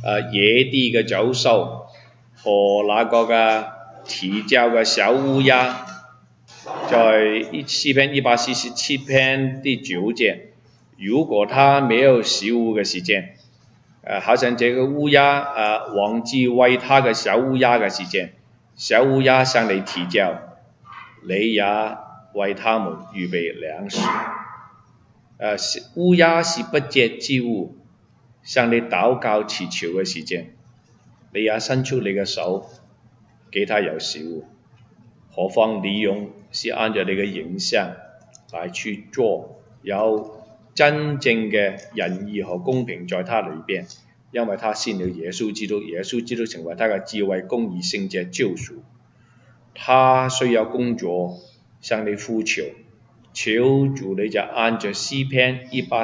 野地嘅走獸和那個嘅啼叫嘅小烏鴉，在詩篇147篇第9節，如果他沒有食物嘅時間，好像這個烏鴉忘記餵他嘅小烏鴉嘅時間，小烏鴉向你啼叫，你也為他們預備糧食。烏鴉是不潔之物，向你禱告祈求嘅時間，你也伸出你嘅手給他有食物。何況利用是按照你嘅形象來去做，有真正嘅仁義和公平在他裏邊，因為他信了耶穌基督，耶穌基督成為他嘅智慧、公義、聖潔、救贖。他需要工作向你呼求，求主你就按照詩篇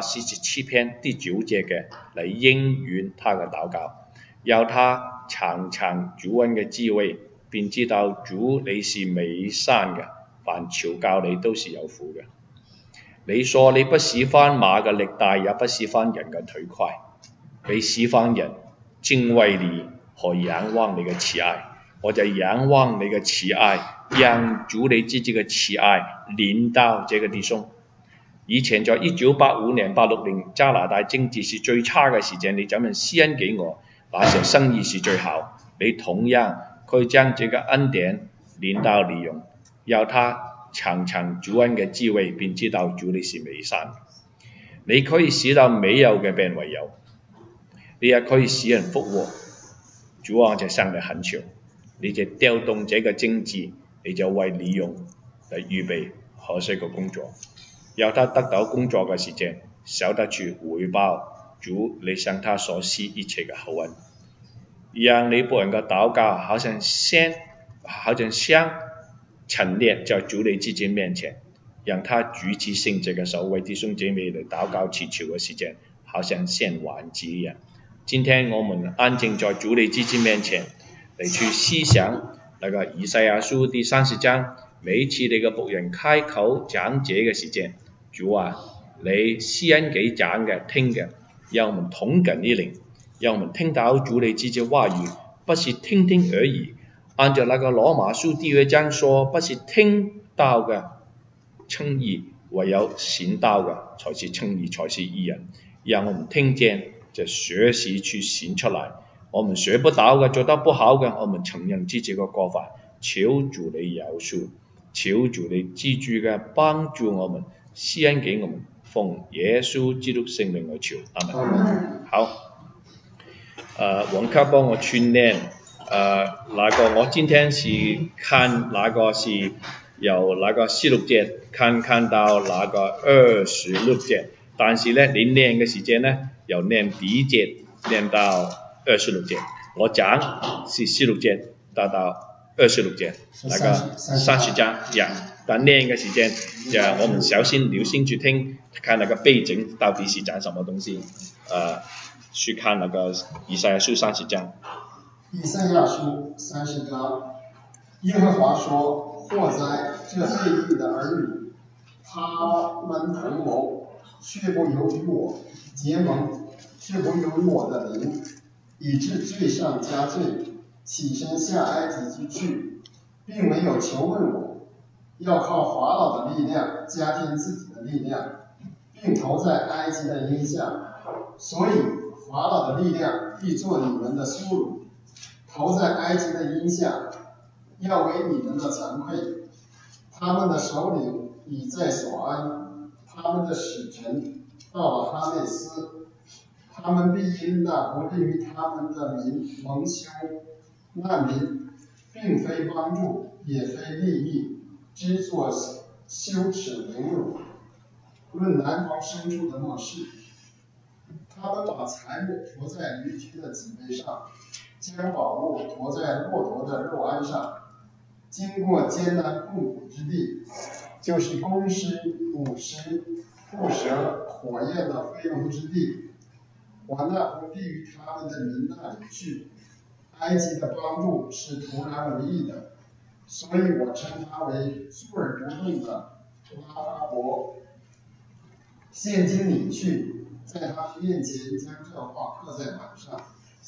147篇第9節嘅嚟應允他嘅禱告，要他嘗嘗主恩嘅滋味，便知道主你是美善嘅，凡求告你都是有福嘅。你說你不喜歡馬嘅力大，也不喜歡人嘅腿快，你喜歡人敬畏你和仰望你嘅慈愛。我就仰望你嘅慈愛，讓主你自己嘅慈愛臨到這個地方。以前在1985年、86年加拿大政治是最差嘅時間，你怎樣施恩給我，那時候生意是最好。你同樣可以將這個恩典臨到利用，要他嘗嘗主恩嘅滋味，便知道主你是美善。你可以使到沒有嘅變為有，你也可以使人復活。主啊，就向你懇求，你就調動這個政治，你就為利用嚟預備合適嘅工作，要他得到工作嘅時間，曉得去回報主你向他所施一切嘅厚恩，讓你僕人嘅禱告好像香陳列在主你自己面前，讓他舉起聖潔嘅手為弟兄姐妹嚟禱告祈求嘅時間，好像獻燔祭一樣。今天我們安靜在主你自己面前嚟去思想那個以賽亞書第30章，每一次你嘅僕人開口講這嘅時間，主啊，你施恩給講嘅聽嘅，讓我們同感一靈，讓我們聽到主你自己話語，不是聽聽而已。按照那個羅馬書第2章說，不是聽到嘅稱義，唯有行道嘅才是稱義，才是義人。讓我們聽見就學習去行出來，我們學不到嘅，做得不好嘅，我們承認自己嘅過犯，求主你饒恕，求主你記住嘅幫助我們，施恩給我們，奉耶穌基督聖名而求，阿們。好，王克幫我訓練，那個我今天是看那個是由那個16節看到那個26節，但是呢，你練嘅時間呢，由練第1節練到26節，我講是16節到26節，那個30章呀。但練嘅時間就我們小心留心去聽，看那個背景到底是講什麼東西，去看那個以賽亞書30章。 以賽亞書30章，耶和華說：禍哉，這悖逆的兒女，他們同謀，卻不由於我；結盟，卻不由於我的靈，以致罪上加罪，起身下埃及之去，並沒有求問我，要靠法老的力量加添自己的力量，並投在埃及的蔭下，所以法老的力量必作你們的羞辱，投在埃及的蔭下，要為你們的慚愧。他們的首領已在所安，他們的使臣到了哈內斯，他們必因那不利於他們的民蒙羞。那民並非幫助，也非利益，只作羞恥凌辱。論南方深處的末世，他們把財物馱在驢駒的脊背上，將寶物馱在駱駝的肉鞍上，經過艱難困苦之地，就是公獅、母獅、蝮蛇、火焰的飛龍之地，往那不利於他們的民那裡去。埃及的幫助是徒然無益的，所以我稱他為坐而不動的拉哈伯。現今你去，在他面前將這話刻在板上，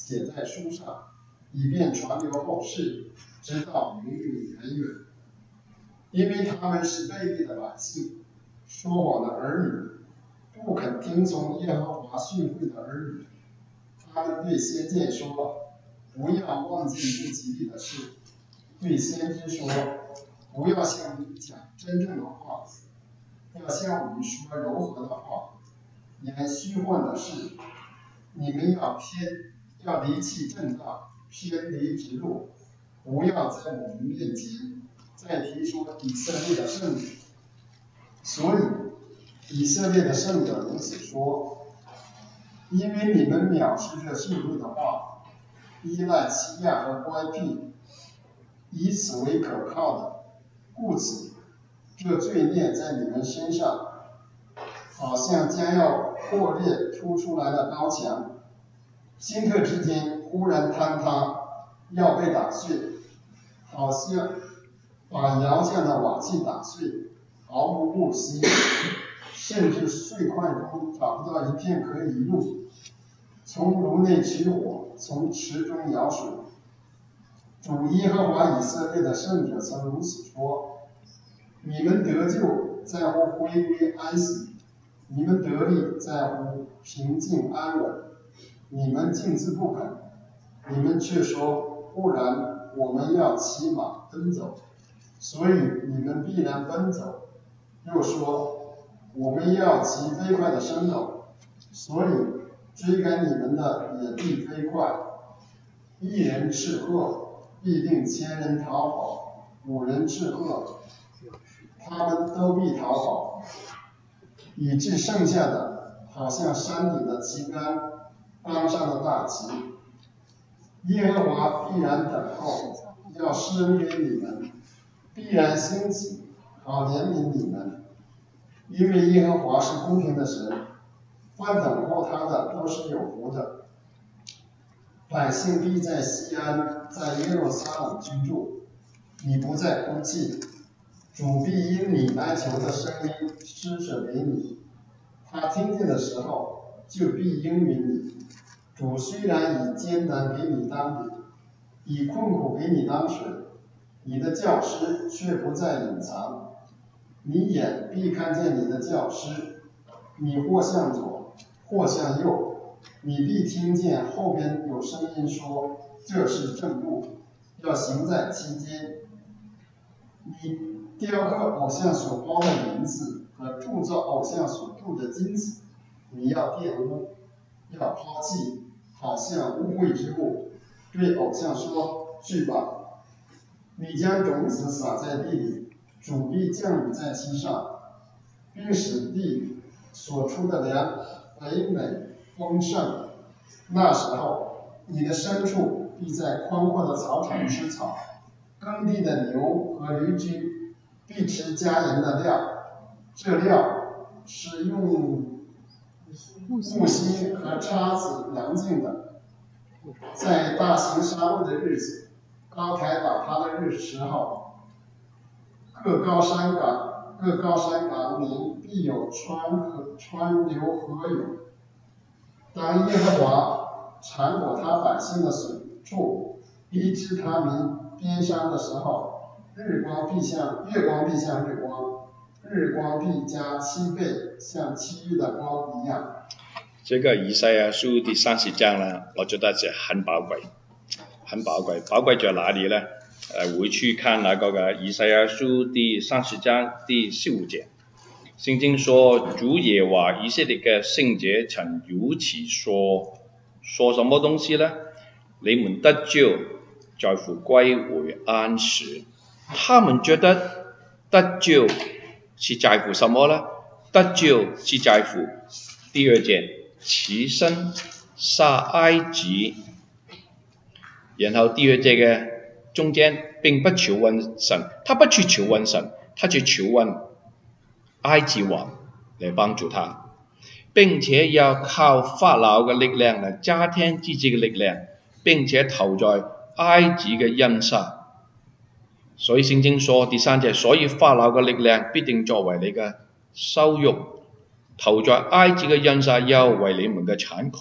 写在书上，以便传流后世，直到永永远远。因为他们是悖逆的百姓，说谎的儿女，不肯听从耶和华训诲的儿女。他们对先见说：“不要忘记不吉利的事。”对先知说：“不要向你讲真正的话，要向你说柔和的话。言虚幻的事，你们要离弃正道，偏离直路，不要在我们面前再提出以色列的圣者。所以以色列的圣者如此说：因为你们藐视这圣经的话，依赖欺压和乖僻，以此为可靠的，故此这罪孽在你们身上，好像将要破裂凸出来的高墙，顷刻之间忽然坍塌，要被打碎，好像把窑匠的瓦器打碎，毫无不息，甚至碎块中找不到一片可以入。从炉内取火，从池中舀水。主耶和华以色列的圣者曾如此说：你们得救在乎回归安息，你们得力在乎平静安稳。你们竟自不肯，你们却说：不然我们要骑马奔走，所以你们必然奔走。又说：我们要骑飞快的牲口，所以追赶你们的也必飞快。一人斥喝，必定千人逃跑；五人斥喝，他们都必逃跑，以致剩下的好像山顶的旗杆，当上的大旗。耶和华必然等候，要施恩给你们，必然兴起，好怜悯你们。因为耶和华是公平的神，凡等候他的都是有福的。百姓必在西安，在耶路撒冷居住。你不再哭泣，主必因你哀求的声音施舍给你。他听见的时候，就必应允你。主虽然以艰难给你当饼，以困苦给你当水，你的教师却不再隐藏。你眼必看见你的教师，你或向左，或向右，你必听见后边有声音说：这是正路，要行在其间。你雕刻偶像所包的银子和铸造偶像所镀的金子，你要玷污，要抛弃，好像污秽之物，对偶像说：去吧。你将种子撒在地里，主必降雨在其上，并使地所出的粮肥美丰盛。那时候，你的牲畜必在宽阔的草场吃草，耕地的牛和驴驹必吃加盐的料，这料是用木芯和叉子量净的。在大型杀戮的日子，高台倒塌的时候，各高山岗里必有川流河涌。当耶和华缠裹他百姓的损处，医治他民鞭伤的时候，月光必像日光，日光必加7倍，像7日的光一样。 这个以赛亚书第30章呢，我觉得是很宝贵，很宝贵。宝贵在哪里呢？回去看那个以赛亚书第30章第15节，圣经说：主耶和华以色列的圣者曾如此说什么东西呢？你们得救在乎归回安息。他们觉得得救是在乎什么呢？得救是在乎第2节，起身杀埃及。然后第2节的中间并不求问神，他不去求问神，他去求问埃及王来帮助他，并且要靠法老的力量来加添自己的力量，并且投在埃及的印下。所以圣经说第3节，所以法老的力量必定作为你的羞辱，投在埃及的印下，又为你们的惭愧，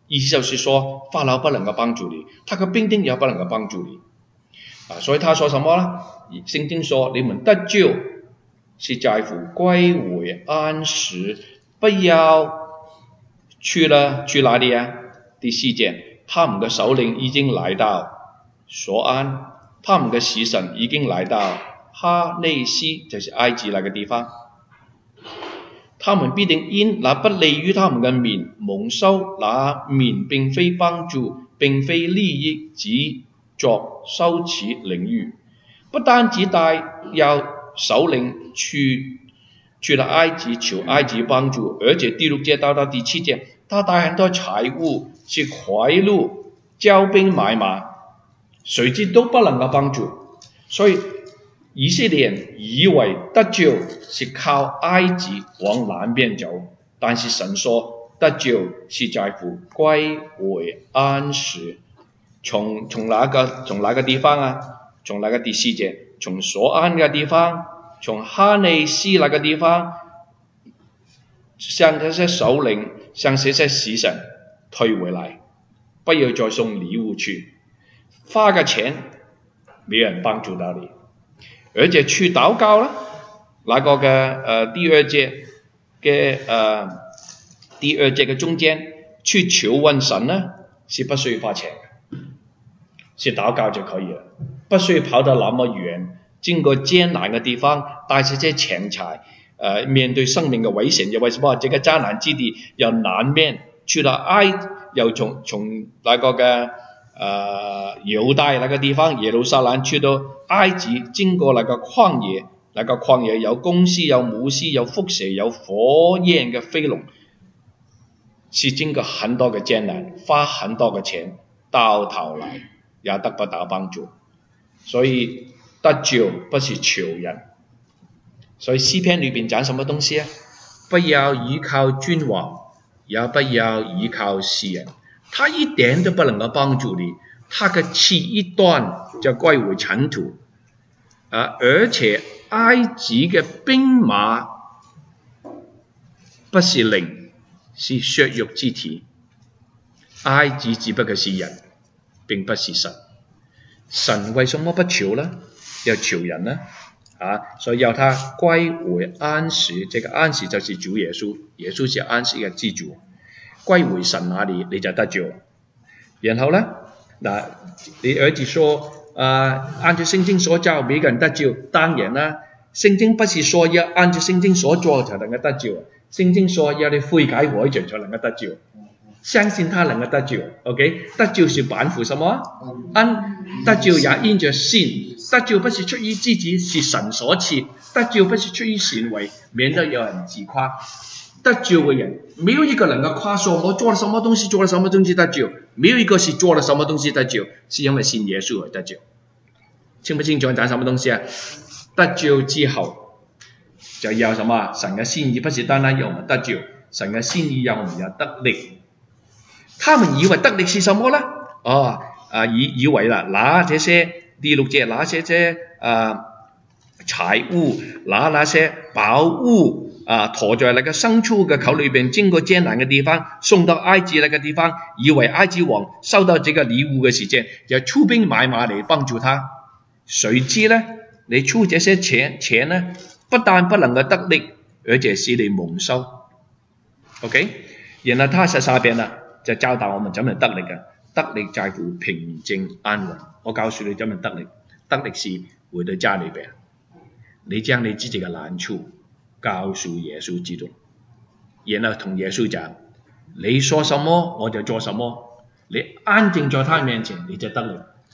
意思就是说，法老不能够帮助你，他的兵丁也不能够帮助你。所以他说什么呢？圣经说，你们得救是在乎归回安息，不要去哪里啊？第4节，他们的首领已经来到索安，他们的使臣已经来到哈内西，就是埃及那个地方。他们必定因那不利於他們嘅面蒙羞，那面並非幫助，並非利益，只作羞恥凌辱。不單止帶有首領去了埃及求埃及幫助，而且第6節到第7節，他帶很多財物去賄賂、招兵買馬，誰知都不能夠幫助。所以以色列人以為得救是靠埃及往南邊走，但是神說得救是在乎歸回安息。從哪個地方啊？從那個第4節，從索安嘅地方，從哈內西那個地方，向這些首領，向這些使臣退回來，不要再送禮物去，花嘅錢沒人幫助到你。而且去禱告啦，那個嘅第2節嘅中間，去求問神呢，是不需要花錢嘅，是禱告就可以了，不需要跑到那麼遠，經過艱難嘅地方，帶這些錢財，面對生命嘅危險。又為什麼這個艱難之地由南面去到又從那個嘅猶大那個地方耶路撒冷去到埃及，經過那個曠野，那個曠野有公獅，有母獅，有蝮蛇，有火焰嘅飛龍，是經過很多嘅艱難，花很多嘅錢，到頭來也得不到幫助。所以得救不是求人。所以詩篇裏邊講什麼東西啊？不要依靠君王，也不要依靠世人，他一點都不能夠幫助你，他的氣一斷就歸回塵土。而且埃及嘅兵馬不是靈，是血肉之體，埃及只不過是人，並不是神。神為什麼不求呢？要求人呢？所以要他歸回安息，這個安息就是主耶穌，耶穌是安息嘅之主。歸回神那裡你就得救。然後呢，你兒子說按照聖經所教每個人得救，當然啦，聖經不是說要按照聖經所做才能夠得救，聖經說要你悔改改正才能夠得救，相信他能夠得救。 OK， 得救是本乎什麼？得救也因着信，得救不是出於自己，是神所賜，得救不是出於行為，免得有人自誇。得救嘅人沒有一個能夠誇說我做了什麼東西，做了什麼東西得救，沒有一個是做了什麼東西得救，是因為信耶穌而得救。清不清楚講什麼東西啊？得救之後就要什麼？神嘅心意不是單單要我們得救，神嘅心意要我們有得力。他們以為得力是什麼呢？以為啦，拿這些第6節，拿這些財物，拿那些寶物馱在那個牲畜嘅口裏邊，經過艱難嘅地方，送到埃及那個地方，以為埃及王收到這個禮物嘅時間，就出兵買馬嚟幫助他。誰知呢？你出這些錢呢，不但不能夠得力，而且使你蒙羞。OK， 然後他在下邊啦，就教導我們怎麼得力嘅。得力在乎平靜安穩。我告訴你怎麼得力，得力是回到家裏邊，你將你自己嘅難處告訴耶穌基督，然後同耶穌講，你說什麼我就做什麼，你安靜在他面前你就得力。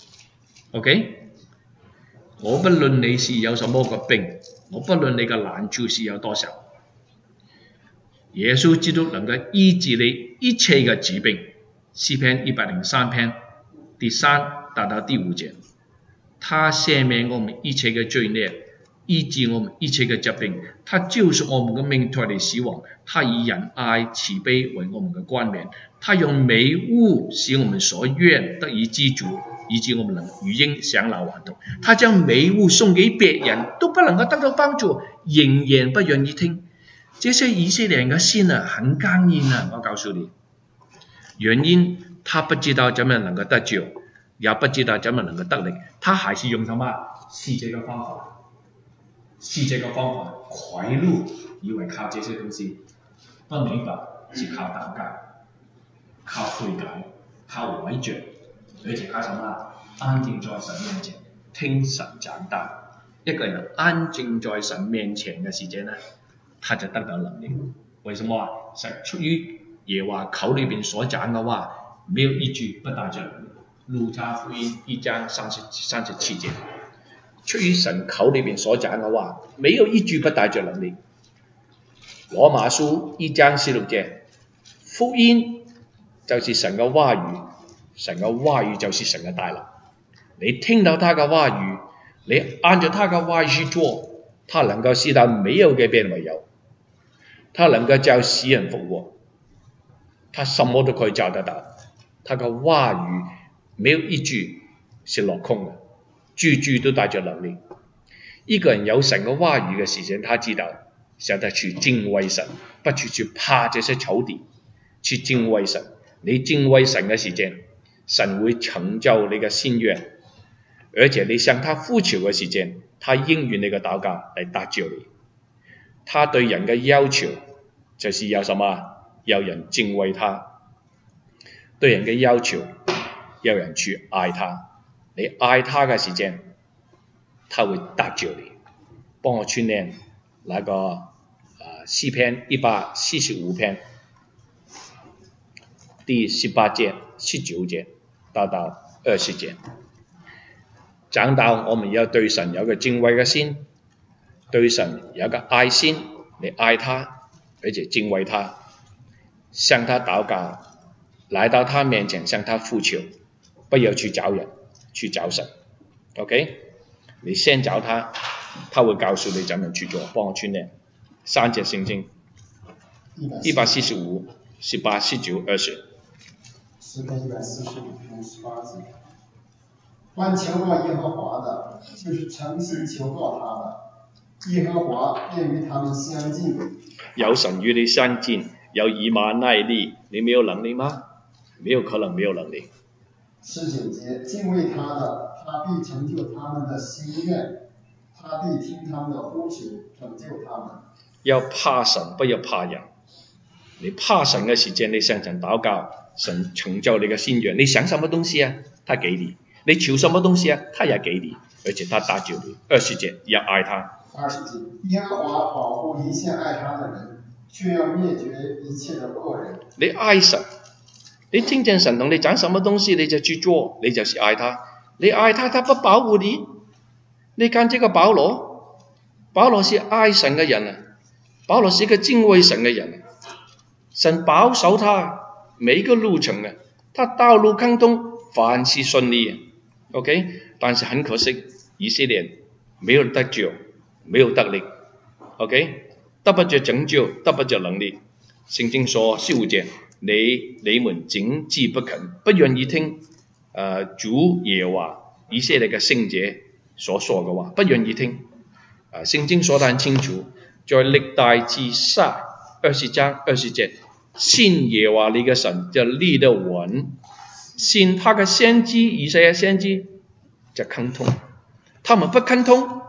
OK， 我不論你是有什麼個病，我不論你嘅難處是有多少，耶穌基督能夠醫治你一切嘅疾病。詩篇103篇第3到第5節，他赦免我們一切嘅罪孽，醫治我們一切嘅疾病，他救贖我們嘅命脫離死亡，他以仁愛慈悲為我們嘅冠冕，他用美物使我們所願得以知足，以致我們能如鷹享樂還童。他將美物送給別人都不能夠得到幫助，仍然不願意聽。這些以色列人嘅心很剛硬啊！我告訴你， 原因他不知道怎么能够得救，也不知道怎么能够得力，他还是用什么？是这个方法，快乐，以为靠这些东西，不明白是靠祷告，靠悔改，靠悔罪，而且靠什么？安静在神面前听神讲道。一个人安静在神面前的时间呢，他就得到能力。为什么啊？是出于耶和华口里边所讲的话，没有一句不带着能力。路加福音1章37节，出于神口里边所讲的话，没有一句不带着能力。罗马书1章16节，福音就是神嘅話語，神嘅話語就是神嘅大能。你聽到他嘅話語，你按照他嘅話語去做，他能夠使到沒有嘅變為有，他能夠叫死人復活，他什麼都可以做得到。他嘅話語沒有一句是落空嘅，句句都帶着能力。一個人有神嘅話語嘅時間，他知道曉得去敬畏神，不去怕這些仇敵，去敬畏神。你敬畏神嘅時間，神會成就你嘅心願，而且你向他呼求嘅時間，他應允你嘅禱告嚟答救你。他對人嘅要求就是要什麼？要人敬畏他。對人嘅要求，要人去愛他。你愛他嘅時間，他會答救你。幫我串念那個詩篇145篇第18節、19節到20節，講到我們要對神有個敬畏嘅心，對神有個愛心，你愛他，而且敬畏他，向他禱告，來到他面前向他呼求，不要去找人，去找神。OK， 你先找他，他會告訴你怎樣去做。幫我串念3節聖經145、18、19、20。 詩篇145篇18節，凡求告耶和華的，就是誠心求告他的，耶和華便與他們相近。 有神與你相近，有以馬內利，你沒有能力嗎？沒有可能沒有能力。 19節，敬畏他的，他必成就他們的心願，他必聽他們的呼求，拯救他們。 要怕神，不要怕人。你怕神嘅時間，你向神禱告，神成就你嘅心願。你想什麼東西啊？他給你。你求什麼東西啊？他也給你，而且他答救你。20節，要愛他。 20節，耶和華保護一切愛他的人，卻要滅絕一切的惡人。 你愛神，你聽見神同你講什麼東西，你就去做，你就是愛他。你愛他，他不保護你。你看這個保羅是愛神嘅人啊，保羅是一個敬畏神嘅人啊。神保守他每個路程啊，他道路亨通，凡事順利啊。OK， 但是很可惜，以色列沒有得救，沒有得力。OK， 得不着拯救，得不着能力。聖經說15節，你們竟自不肯，不願意聽主耶和華以色列嘅聖者所說嘅話，不願意聽。聖經說得很清楚，在歷代志下20章20節，信耶和華你嘅神就立得穩，信他嘅先知以賽亞先知就亨通。他們不亨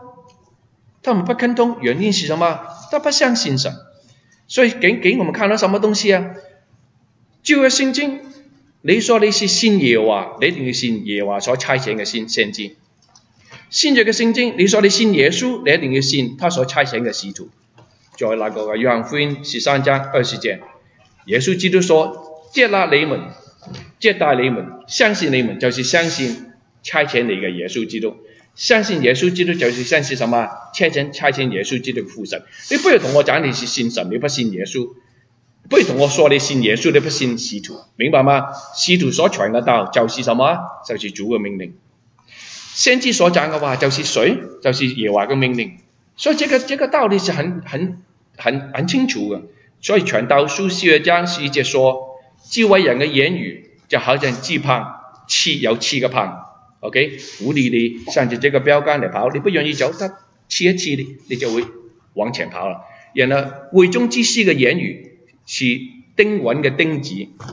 通，原因是什麼？他不相信神。所以給我們看到什麼東西啊？舊約聖經，你說你是信耶和華，你一定要信耶和華所差遣嘅先知。新約嘅聖經，你說你信耶穌，你一定要信他所差遣嘅使徒。在那個約翰福音13章20節，耶穌基督說：接納你們，接待你們，相信你們，就是相信差遣你嘅耶穌基督。相信耶穌基督就是相信什麼？差遣耶穌基督嘅父神。你不要同我講你是信神，你不信耶穌；不要同我說你信耶穌，你不信使徒，明白嗎？使徒所傳嘅道就是什麼？就是主嘅命令。先知所講嘅話就是誰？就是耶和華嘅命令。所以這個道理是很清楚嘅。所以傳道書12章11節說，智慧人嘅言語就好像翅膀，有翅嘅膀。OK， 鼓勵你向着這個標杆嚟跑，你不願意走，它刺一刺你就會往前跑了。然後會中之師嘅言語是釘穩嘅釘子，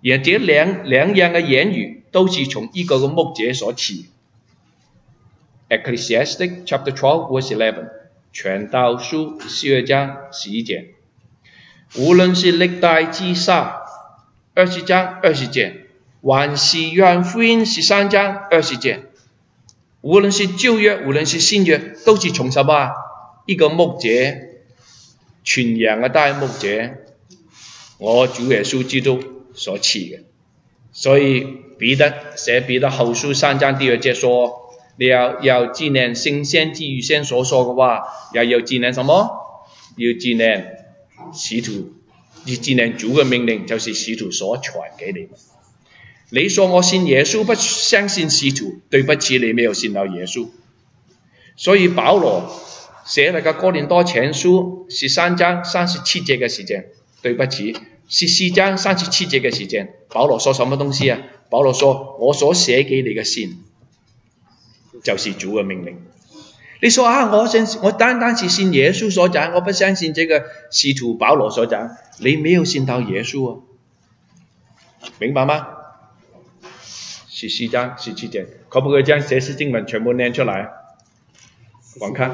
而這兩樣嘅言語都是從一個牧者所起。Ecclesiastes chapter 12 verse 11，傳道書12章11節。無論是歷代志下20章20節，還是約翰福音13章20節，無論是舊約，無論是新約，都是從什麼？一個牧者，傳揚嘅大牧者，我主耶穌基督所賜嘅。所以彼得寫彼得後書3章第2節說，你要紀念聖先知預先所說嘅話，也要紀念什麼？要紀念使徒，要紀念主嘅命令，就是使徒所傳給你們。你說我信耶穌，不相信使徒，對不起，你沒有信到耶穌。所以保羅寫那個哥林多前書13章37節嘅時間，對不起，14章37節嘅時間，保羅說什麼東西啊？保羅說我所寫給你嘅信，就是主嘅命令。你說啊，我單單是信耶穌所講，我不相信這個使徒保羅所講，你沒有信到耶穌啊，明白嗎？14章17節，可不可以將這些經文全部念出來？我看，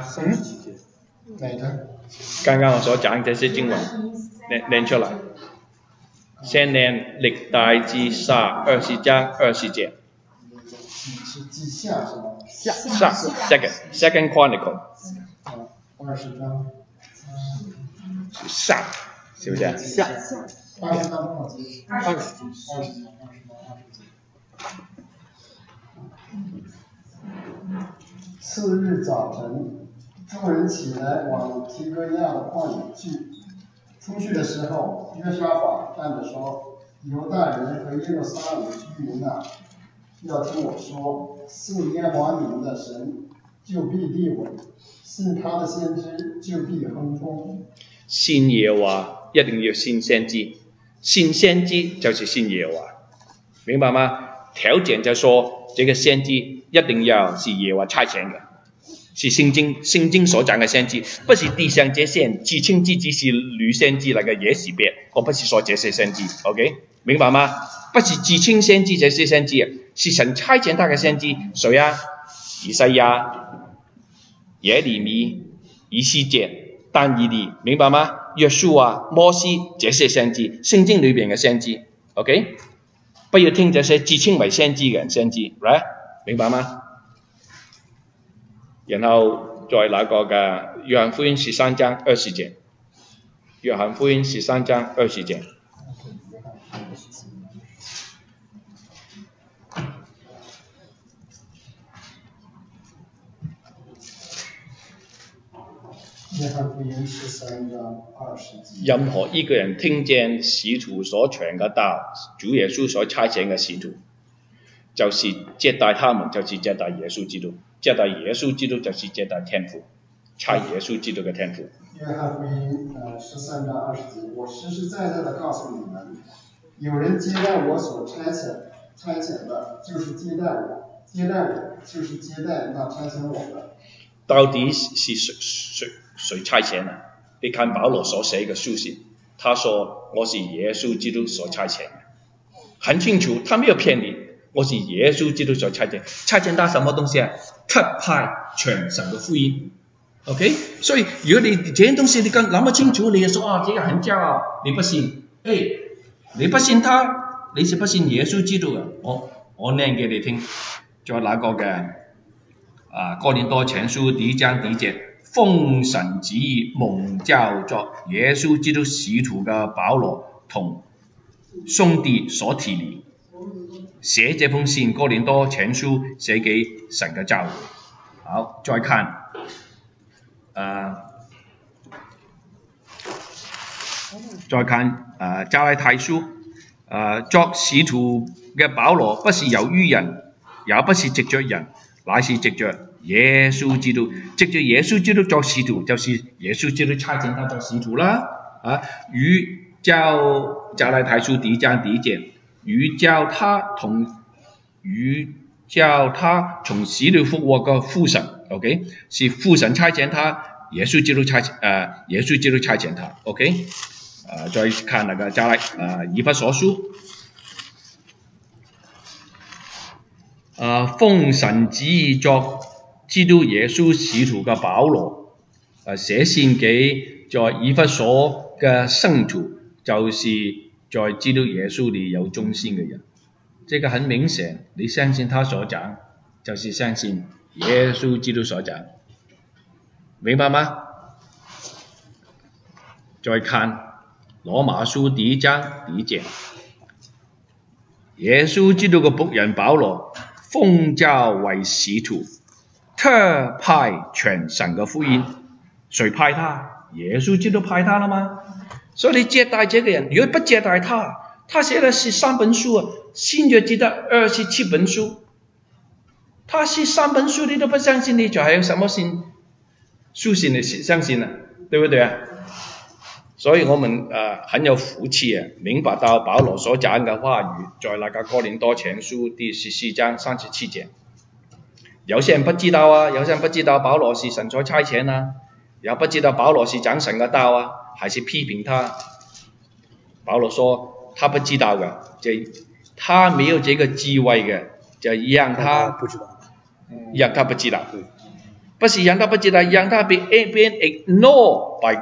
剛剛我所講這些經文，念出來。先念歷代志下20章20節。 是記下是嗎？ 下 second Chronicle。 20章。 下，是不是？ 下。20章多少節？20章。次日早晨，众人起来往提哥亚的旷野去。出去的时候，约沙法站着说：“犹大人和耶路撒冷居民啊，要听我说，信耶和华你们的神，就必立稳；信他的先知，就必亨通。” 信耶和華一定要信先知，信先知就是信耶和華，明白嗎？條件就說，這個先知一定要是耶和華差遣的，是聖經所講的先知，不是地上這些自稱自己是女先知那個也是別，我不是說這些先知 ，OK， 明白嗎？不是自稱先知這些先知，是神差遣他的先知，誰啊？以賽亞、耶利米、以西結、但以理，明白嗎？約書亞、摩西這些先知，聖經裏邊嘅先知 ，OK， 不要聽這些自稱為先知嘅人先知 ，right？ 明白嗎？然後再那個嘅約翰福音13章20節，約翰福音13章20節。 約翰福音13章20節。 任何一個人聽見使徒所傳嘅道，主耶穌所差遣嘅使徒，就是接待他們，就是接待耶穌基督。接待耶穌基督就是接待天父，差耶穌基督嘅天父。 約翰福音13章20節，我實實在在地告訴你們，有人接待我所差遣的，就是接待我；接待我，就是接待那差遣我的。 到底是誰差遣啊？你看保羅所寫嘅書信，他說我是耶穌基督所差遣嘅，很清楚，他沒有騙你，我是耶穌基督所差遣。差遣他什麼東西啊？特派傳神嘅福音 ，OK？ 所以如果你這些東西你諗得清楚，你就說啊，這個很驕傲，你不信，你不信他，你是不信耶穌基督嘅。我念給你聽，再那個嘅哥林多前書第1章第1節，奉神旨意蒙召作耶穌基督使徒嘅保羅同兄弟所提尼，寫這封信哥林多前書寫給神嘅教會。好，再看加拉太書，作使徒嘅保羅不是由於人，也不是藉着人，乃是藉着耶穌基督，藉着耶穌基督作使徒，就是耶穌基督差遣他作使徒啦。與叫加拉太書第1章第1節，與叫他從死裏復活嘅父神 ，OK， 是父神差遣他，耶穌基督差遣他 ，OK， 再看那個以弗所書奉神旨意作基督耶穌使徒嘅保羅，寫信給在以弗所嘅聖徒，就是在基督耶穌裏有忠心嘅人。這個很明顯，你相信他所講，就是相信耶穌基督所講，明白嗎？再看羅馬書第1章第1節，耶穌基督嘅僕人保羅奉召為使徒，特派傳神嘅福音。誰派他？耶穌基督派他了嗎？所以你接待這個人，如果不接待他，他寫的是3本書啊，新約記得27本書，他是3本書你都不相信，你就還有什麼書信你相信啊？對不對啊？所以我們很有福氣啊，明白到保羅所講嘅話語，在那個哥林多前書第14章37節。有些人不知道啊，有些人不知道保羅是神所差遣啊，也不知道保羅是講神嘅道啊，還是批評他。保羅說他不知道嘅，就他沒有這個智慧嘅，就讓他不知道，不是讓他不知道，讓他被 ignored by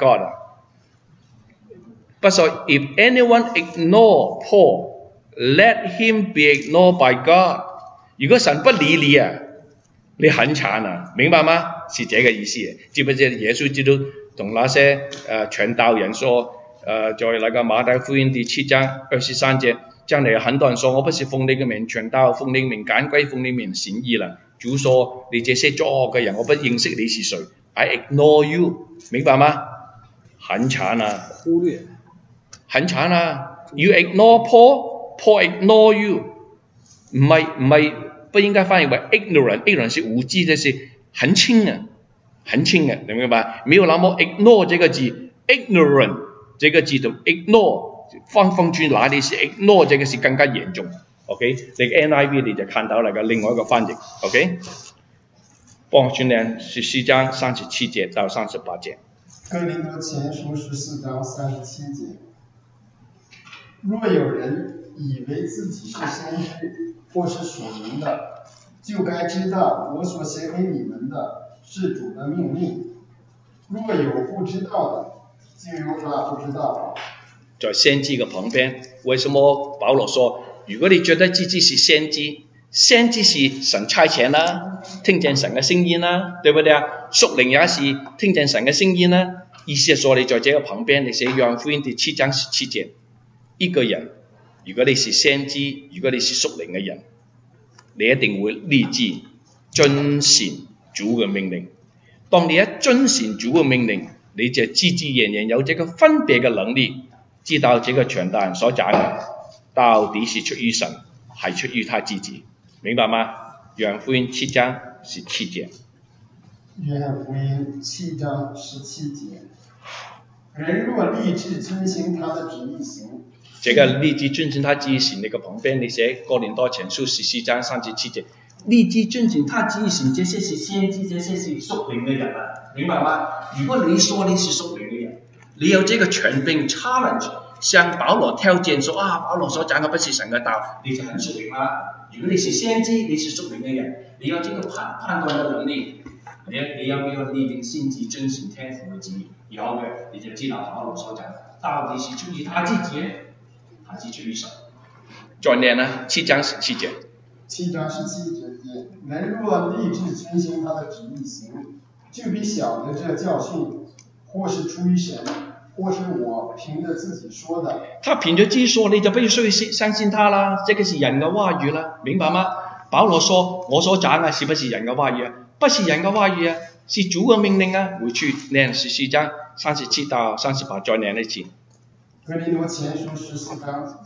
God。But so if anyone ignore Paul, let him be ignored by God。如果神不理你啊，你很慘啊，明白嗎？是這個意思。知不知耶穌基督同那些傳道人說，在那個馬太福音第7章23節，將來有很多人說，我不是奉你嘅名傳道，奉你嘅名趕鬼，奉你嘅名行義啦。主說你這些作惡嘅人，我不認識你是誰 ，I ignore you， 明白嗎？很慘啊，忽略。很慘啊 ！You ignore Paul, Paul ignore you， 唔係不應該翻譯為 ignorant，ignorant 是無知，這是很輕啊，很輕啊，你明白？沒有那麼 ignore 這個字 ，ignorant 這個字同 ignore 放轉哪裡是 ignore 這個是更加嚴重。OK， 你個 NIV 你就看到那個另外一個翻譯。OK， 幫我轉念14章37節到38節。 哥林多前書14章37節。若有人以為自己是先知或是屬靈的，就該知道我所寫給你們的是主的命令。若有不知道的，就由他不知道。 在先知嘅旁邊，為什麼保羅說，如果你覺得自己是先知，先知是神差遣啦，聽見神嘅聲音啦，對不對啊？屬靈也是聽見神嘅聲音啦。意思係說，你在這個旁邊，你寫約翰福音第7章17節。一個人，如果你是先知，如果你是屬靈嘅人，你一定會立志遵行主嘅命令。當你一遵行主嘅命令，你就自自然然有這個分別嘅能力，知道這個傳道人所講嘅到底是出於神，係出於他自己，明白嗎？約翰福音7章17節。 約翰福音7章17節。人若立志遵行他的旨意行。這個立志遵行他旨意行，你個旁邊你寫哥林多前書14章37節，立志遵行他旨意行，這些是先知，這些是屬靈嘅人啊，明白嗎？如果你說你是屬靈嘅人，你有這個權柄 challenge， 向保羅挑戰說啊，保羅所講嘅不是神嘅道，你就很屬靈啦。如果你是先知，你是屬靈嘅人，你有這個判斷嘅能力，你要不要立定心志遵行天父嘅旨意？有嘅，你就知道保羅所講到底是出於他自己。還是出於神。再念呢，7章17節。 7章17節，人若立志遵行他的旨意行，就必曉得這教訓，或是出於神，或是我憑着自己說的。 他憑着自己說，你就不需要相信他啦，這個是人嘅話語啦，明白嗎？保羅說，我所講嘅是不是人嘅話語啊？不是人嘅話語啊，是主嘅命令啊。回去念14章37到38，再念一次。 哥林多前書14章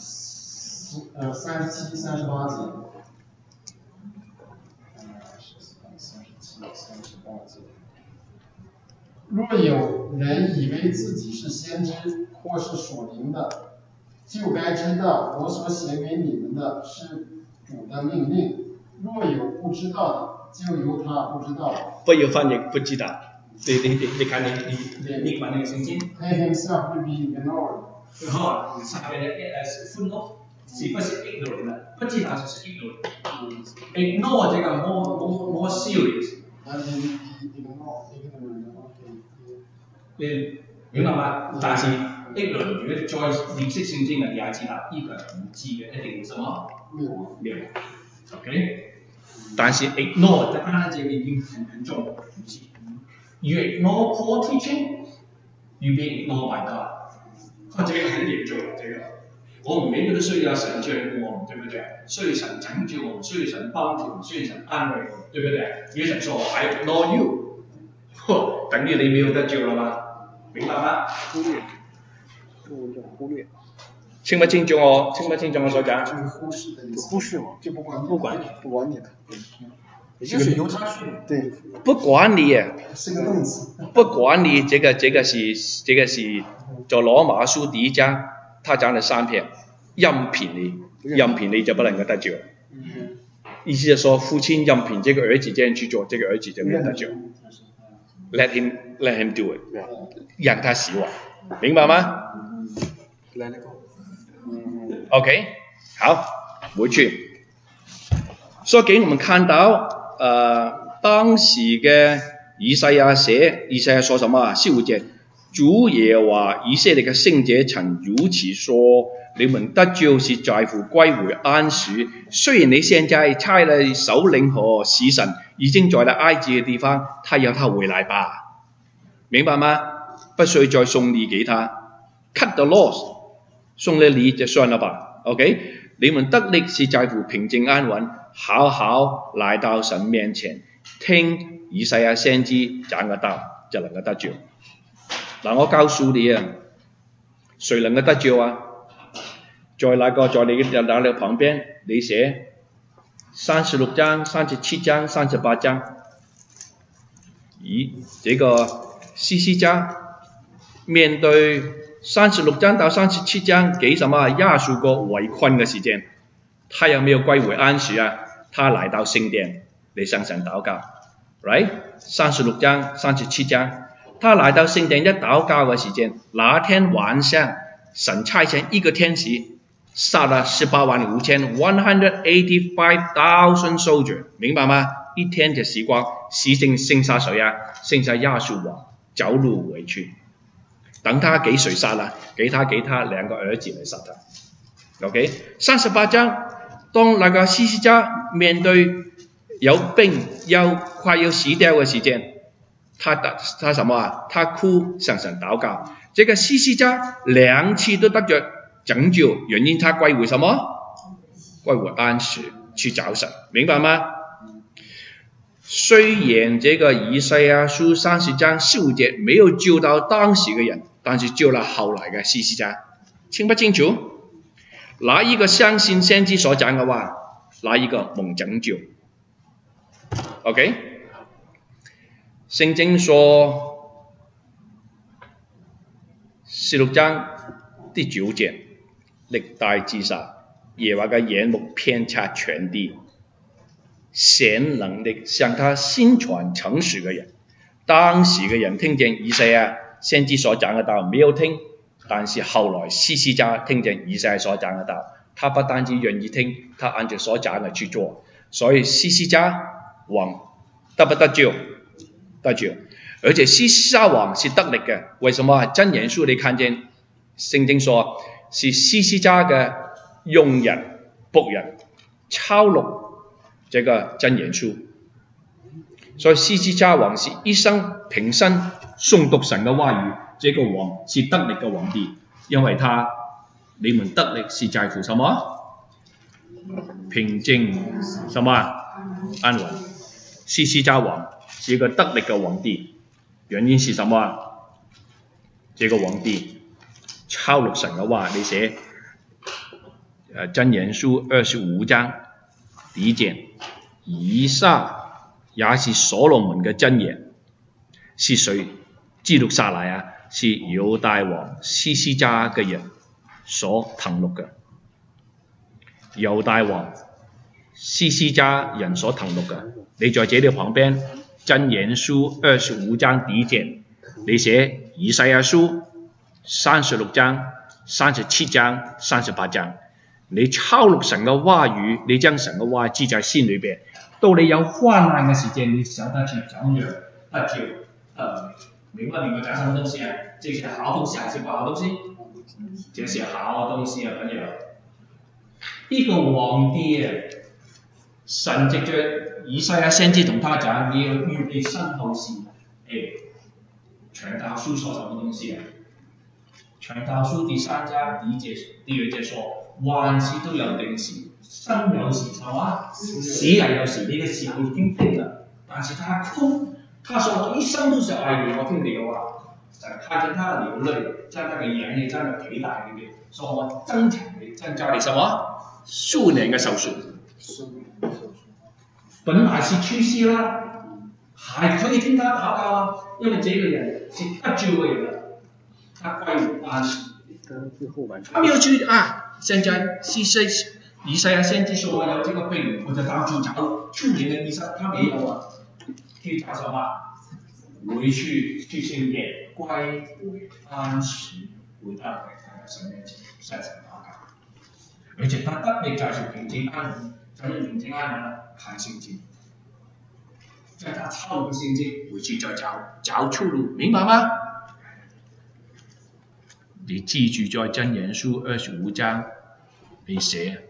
37、38節。若有人以為自己是先知或是屬靈的，就該知道我所寫給你們的是主的命令。若有不知道的，就由他不知道。 不要翻譯不知道。你看你翻那個聖經。 Let himself be ignored。 下邊嘅 footnote 是不是 ignorant 的？不知道就是 ignorant。ignore 这个 more serious。你明白吗？但是 ignorant 如果再認識聖經嘅，你也知道呢個係唔知嘅，一定什麼？沒有。OK。但是 ignore 當然這個已經很重要，不是。You ignore poor teaching, you be ignored by God。這個很嚴重，這個。我們每個都需要神照顧我們，對不對？需要神拯救我們，需要神幫助我們，需要神安慰我們，對不對？如果神說 I ignore you， 等於你沒有得救了嗎？明白嗎？ 忽略。 清不清楚我所講？ 就忽視我，就不管你的。 也就是由他去。 对。 不管你啊。 是个动词。 不管你這個是在羅馬書第1章，他講了3篇，任憑你就不能夠得救。意思就是說，父親任憑這個兒子這樣去做，這個兒子就沒有得救。Let him do it， 讓他死亡，明白嗎？OK， 好，回去。所以給我們看到，當時嘅以賽亞說什麼啊？15節，主耶和華以色列嘅聖者曾如此說：你們得救是在乎歸回安息。雖然你現在差了首領和使臣已經在了埃及嘅地方，他要他回來吧，明白嗎？不需再送禮給他 ，cut the loss， 送了禮就算了吧。OK， 你們得力是在乎平靜安穩，好好來到神面前，聽以賽亞先知講嘅道，就能夠得救。嗱，我告訴你啊，誰能夠得救啊？在你嘅旁邊，你寫36章、37章、38章。這個西西家面對36章到37章給什麼亞述國圍困嘅時間，他有沒有歸回安息啊？他來到聖殿，你向神禱告 ，right？ 36章、37章，他來到聖殿一禱告嘅時間，那天晚上神差遣一個天使殺了185,185,000 soldier， 明白嗎？一天嘅時光，剩下誰啊？剩下亞述王走路回去。等他給誰殺啊？給他2個兒子來殺他。OK， 38章，當那個西西家面對有病快要死掉嘅時間，他什麼啊？他哭向神禱告。這個西西家2次都得着拯救，原因他歸回什麼？歸回安息，去找神，明白嗎？雖然這個以賽亞書30章15節沒有救到當時嘅人，但是救了後來嘅西西家，清不清楚？哪一個相信先知所講嘅話，哪一個蒙拯救 ？OK， 聖經說16章第9節，歷代志上，耶和華嘅眼目遍察全地，顯能力向他宣傳誠實嘅人。當時嘅人聽見以賽亞先知所講嘅道，沒有聽，但是後來西西家聽見以賽亞所講嘅道，他不單止願意聽，他按照所講嘅去做，所以西西家王得不得救？得救，而且西西家王是得力嘅。為什麼？箴言書你看見聖經說是西西家嘅用人僕人抄錄這個箴言書，所以西西家王是一生平身誦讀神嘅話語，這個王是得力嘅皇帝，因為你們得力是在乎什麼？平靜什麼？安穩。西西家王是一個得力嘅皇帝，原因是什麼？這個皇帝抄錄神嘅話，你寫箴言書25章第1節，以撒也是所羅門嘅箴言，是誰記錄下來啊？是猶大王西西家嘅人所謄錄嘅，猶大王西西家人所謄錄嘅。你在這裡旁邊，箴言書25章第1節，你寫以賽亞書36章、37章、38章。 你抄錄神嘅話語，你將神嘅話記在心裏邊。到你有患難嘅時間，你曉得去怎樣得救。明白講什麼東西啊？這是好東西還是不好東西？這是好東西啊，朋友。呢個皇帝啊，神藉着以賽亞先知同他講，你要預備身後事。傳道書說什麼東西啊？傳道書第3章第2節說，萬事都有定時，生有時候啊，死也有時，你嘅時候已經定了。但是他說我一生都是愛你，我聽你嘅話，神看見他流淚，在那個眼淚，在那個皮帶裏面，說我增強你，增加你什麼？數年嘅壽數。本來是去世啦，還可以聽他禱告啊，因為這個人是得救嘅人，他歸於安息。他沒有去啊，現在以賽亞先知說我有這個病，我就到處找出名的醫生，他沒有啊，去找什麼？回去聖殿，歸回安息，回到他的神面前，向神禱告。而且他特別在乎平靜安穩，怎麼平靜安穩呢？看聖經，在他抄讀聖經，回去再找出路，明白嗎？你記住在箴言書25章，你寫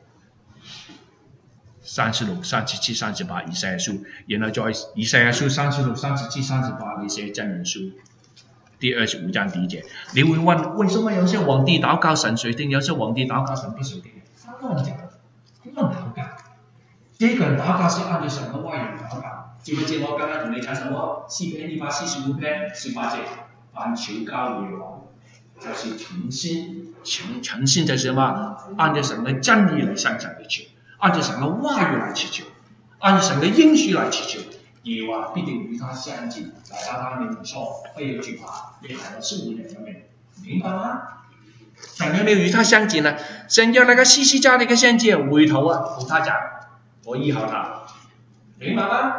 36、37、38以賽亞書，然後在以賽亞書36、37、38你寫箴言書第25章第1節。你會問，為什麼有些皇帝禱告神垂聽，有些皇帝禱告神不垂聽？亂講，亂禱告。這個人禱告是按照神嘅話語禱告。記不記得我剛剛同你講什麼？詩篇145篇18節，凡求告耶和華，就是誠心，誠心就是什麼？按照神嘅真理嚟向神嚟求，按照神嘅話語嚟祈求，按照神嘅應許嚟祈求，耶和華必定與他相近，來到他面前說：不要懼怕，你來到是我的人民，明白嗎？神有沒有與他相近呢？神要那個西西家那個先知回頭啊，同他講：我醫好他，明白嗎？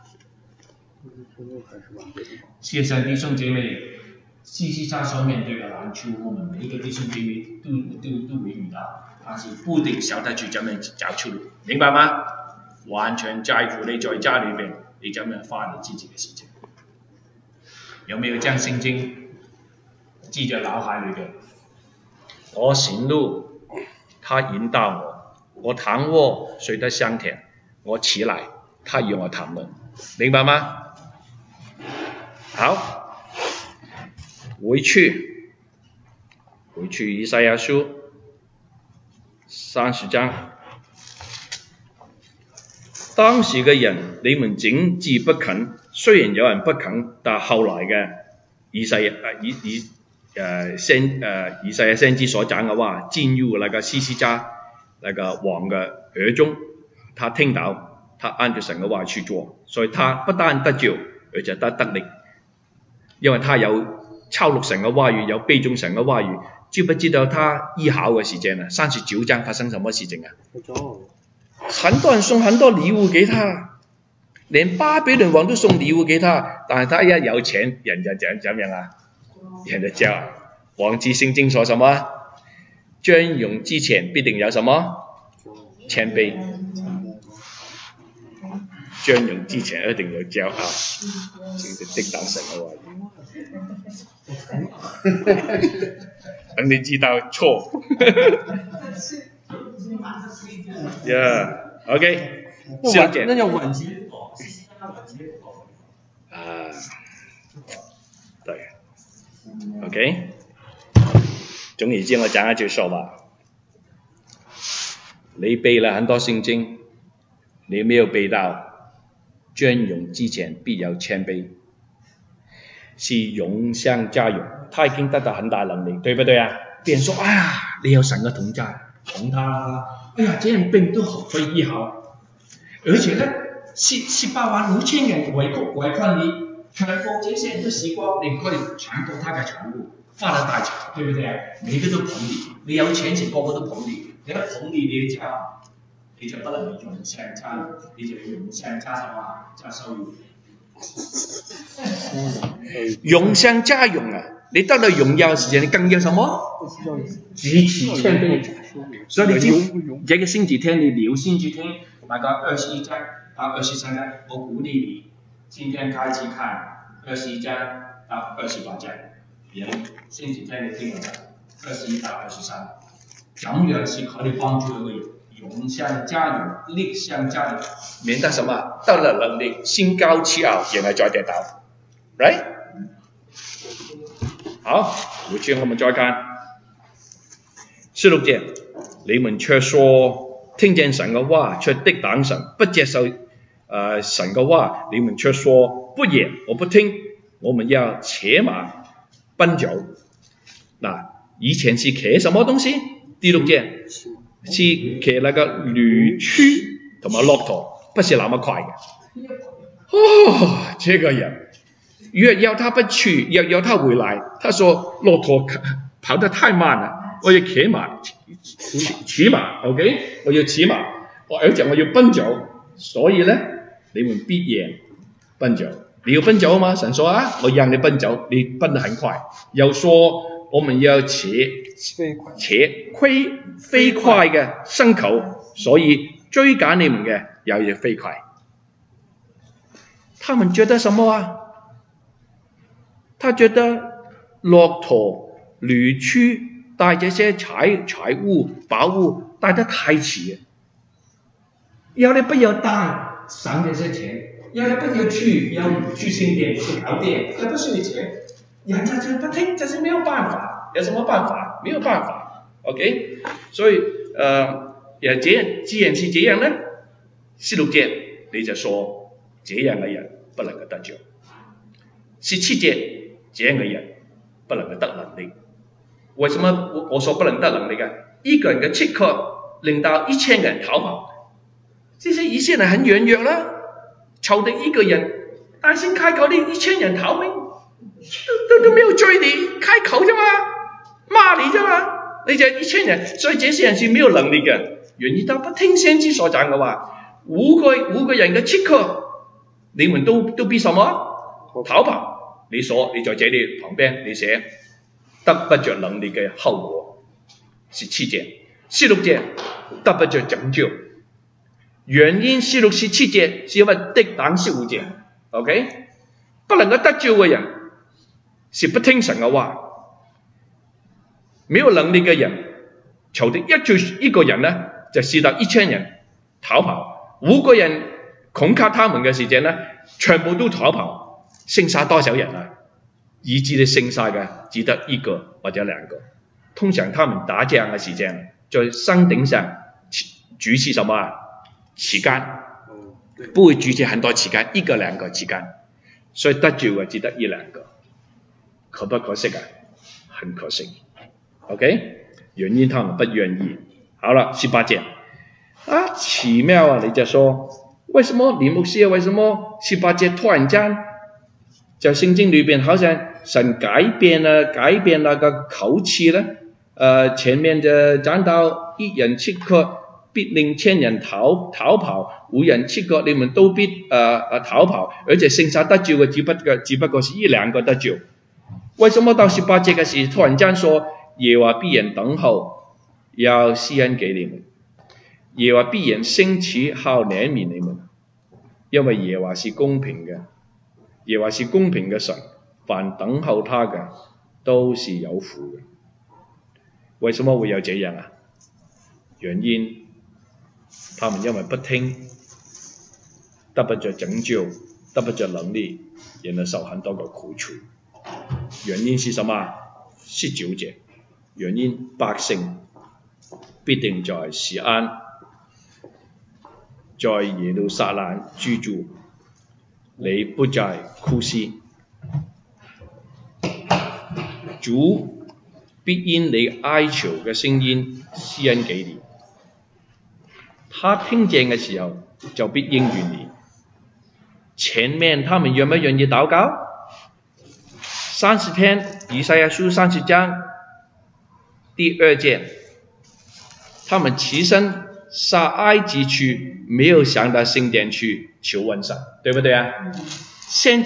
謝謝弟兄姐妹，西西家所面對的難處，我們每一個弟兄姐妹都會遇到，但是不一定曉得去怎麼找出路，明白嗎？完全在乎你在家裏邊，你怎麼發你自己的事情。有沒有將聖經記在腦海裏邊？我行路，他引導我；我躺臥，睡得香甜；我起來，他與我談論，明白嗎？好，回去以賽亞書30章。當時嘅人，你們整治不肯，雖然有人不肯，但後來嘅以賽亞先知所講嘅話，進入那個西西家那個王嘅耳中，他聽到，他按照神嘅話去做，所以他不但得救，而且得力，因為他有抄錄神嘅話語，有背誦神嘅話語。知不知道他醫好嘅時間啊？39章發生什麼事情啊？很多人送很多禮物給他，連巴比倫王都送禮物給他，但係他一有錢，人就怎樣啊？人就叫王子聖經說什麼？尊榮之前必定有什麼？謙卑。尊榮之前一定要驕傲，先至敵擋神嘅話語。等你知道錯。OK， 下節。 那叫晚節。 對。OK。總而言之，我講一句說話。你背了很多聖經，你沒有背到尊榮之前必有謙卑，是榮上加榮。他已經得到很大能力，對不對啊？別人說：哎呀，你有神嘅同在，同他，哎呀，這樣病都可以醫好。而且呢，18萬5千人圍困你，傳播這些人的時光，你可以傳播他嘅傳路，發了大財，對不對啊？每個都捧你，你有錢時個個都捧你，你一捧你就不能榮上加榮，你就榮上加什麼？加收入。 永相加永啊！你到了荣耀的时间，你更要什么？极其谦卑。所以你这个星期天你留心去听那个21章到23章，我鼓励你今天开始看21章到28章，星期天你听了21到23，永远是可以帮助一个人永相加永，力相加永，免得什么到了能力心高气傲，然后再跌倒 ，right？ 好，回去我们再看16节，你們卻說聽見神嘅話，卻敵擋神，不接受神嘅話，你們卻說不然，我不聽，我們要騎馬奔走。嗱，以前是騎什麼東西？第6節是騎那個驢駒同埋駱駝，不是那麼快嘅。哦，這個人。若要他不去，若要他回來，他說駱駝跑得太慢了，我要騎馬，OK， 我要騎馬，而且我要奔走，所以呢，你們必然奔走。你要奔走嗎？神說啊，我讓你奔走，你奔得很快。又說我們要飛快嘅牲口，所以追趕你們嘅也要飛快。他們覺得什麼啊？他覺得駱駝、驢駒帶這些財物、寶物帶得太遲，要你不要帶省這些錢，要你不要去聖殿去搞店，那不是你錢，人家就不聽，這是沒有辦法，有什麼辦法？沒有辦法 ，OK， 所以既然是這樣呢，16節你就說這樣的人不能夠得救，17節。這樣的人不能夠得能力。為什麼我說不能得能力啊？一個人的刺客令到1000個人逃跑，這些以色列人很軟弱啦，仇敵一個人大聲開口，你1000人逃命，都沒有追你，開口啫嘛，罵你啫嘛，你就1000人，所以這些人是沒有能力嘅。原因他不聽先知所講嘅話，5個人嘅刺客，你們都必什麼？逃跑。你說你在這裏旁邊，你寫得不着能力嘅後果，17節、16節得不着拯救。原因16、17節是因為敵擋15節 ，OK？ 不能夠得救嘅人是不聽神嘅話，沒有能力嘅人，仇敵一個人呢，就使得1000人逃跑，5個人恐嚇他們嘅時間呢，全部都逃跑。剩下多少人啊？以致你剩下嘅只得1個或者2個。通常他們打仗嘅時間，在山頂上主持什麼啊？旗杆，不會主持很多旗杆，1個2個旗杆，所以得救嘅只得1、2個，可不可惜啊？很可惜。OK， 原因他們不願意。好了，18節啊，奇妙啊！你就說，為什麼李牧師為什麼18節突然間？在聖經裏邊，好像神改變那個口氣呢。前面就講到1人7個必令1000人逃跑，5人7個你們都必逃跑，而且剩下得救嘅只不過是1、2個得救。為什麼到18節嘅時突然間說耶和華必然等候，要施恩給你們，耶和華必然興起好憐憫你們，因為耶和華是公平嘅。耶和華是公平嘅神，凡等候他嘅都是有福嘅。為什麼會有這樣啊？原因他們因為不聽，得不着拯救，得不着能力，然後受很多個苦楚。原因是什麼？19節，原因百姓必定在錫安，在耶路撒冷居住。你不再哭泣，主必因你哀求嘅聲音施恩給你。他聽見嘅時候就必應允你。前面他們願不願意禱告？30篇以賽亞書30章第2節，他們起身下埃及去，沒有上到聖殿去求問神，對不對啊？ 现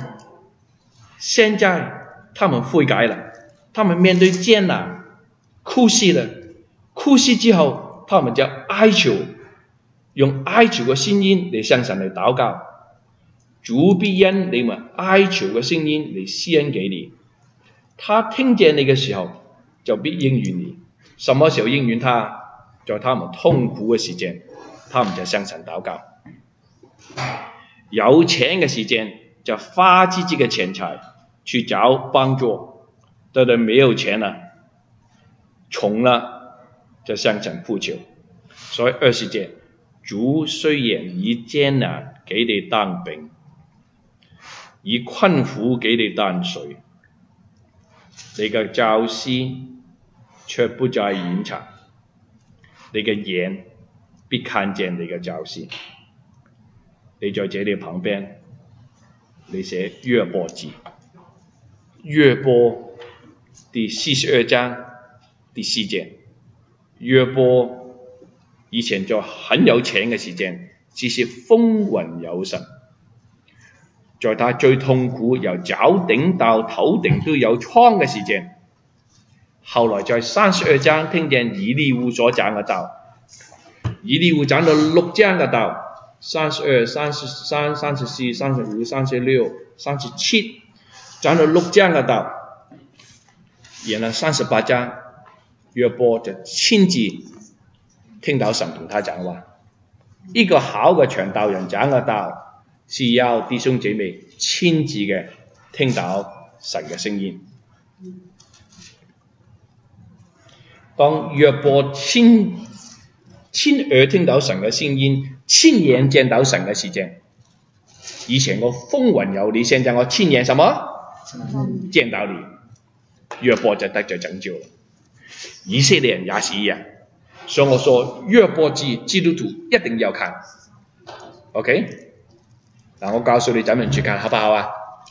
在他们悔改了，他们面对艰难、哭泣了，哭泣之后，他们就哀求，用哀求嘅聲音嚟向神嚟禱告。主必因你們哀求嘅聲音嚟施恩給你。他聽見你嘅時候，就必應允你。什麼時候應允他？在他們痛苦嘅時間，他們就向神禱告。有錢嘅時間，就花自己嘅錢財去找幫助。對對，沒有錢了，窮了，就向神呼求。所以20節，主雖然以艱難給你當餅，以困苦給你當水，你嘅教師卻不再隱藏，你嘅眼必看見你嘅教師。你在這裏旁邊，你寫約伯記，約伯第42章第4節，約伯以前在很有錢嘅時間，只是風雲有神。在他最痛苦，由腳頂到頭頂都有瘡嘅時間，後來在32章聽見以利戶所講嘅道，以利戶講到6章嘅道，32、33、34、35、36、37，講到6章嘅道，然後38章，約伯就親自聽到神同他講話。一個好嘅傳道人講嘅道，是要弟兄姐妹親自嘅聽到神嘅聲音。當約伯親耳聽到神嘅聲音，親眼見到神嘅時間，以前我風雲有你，現在我親眼什麼？見到你，約伯就得咗拯救了。以色列人也是一樣，所以我說約伯記基督徒一定要看 ，OK？ 嗱，我告訴你怎麼去看，好不好啊？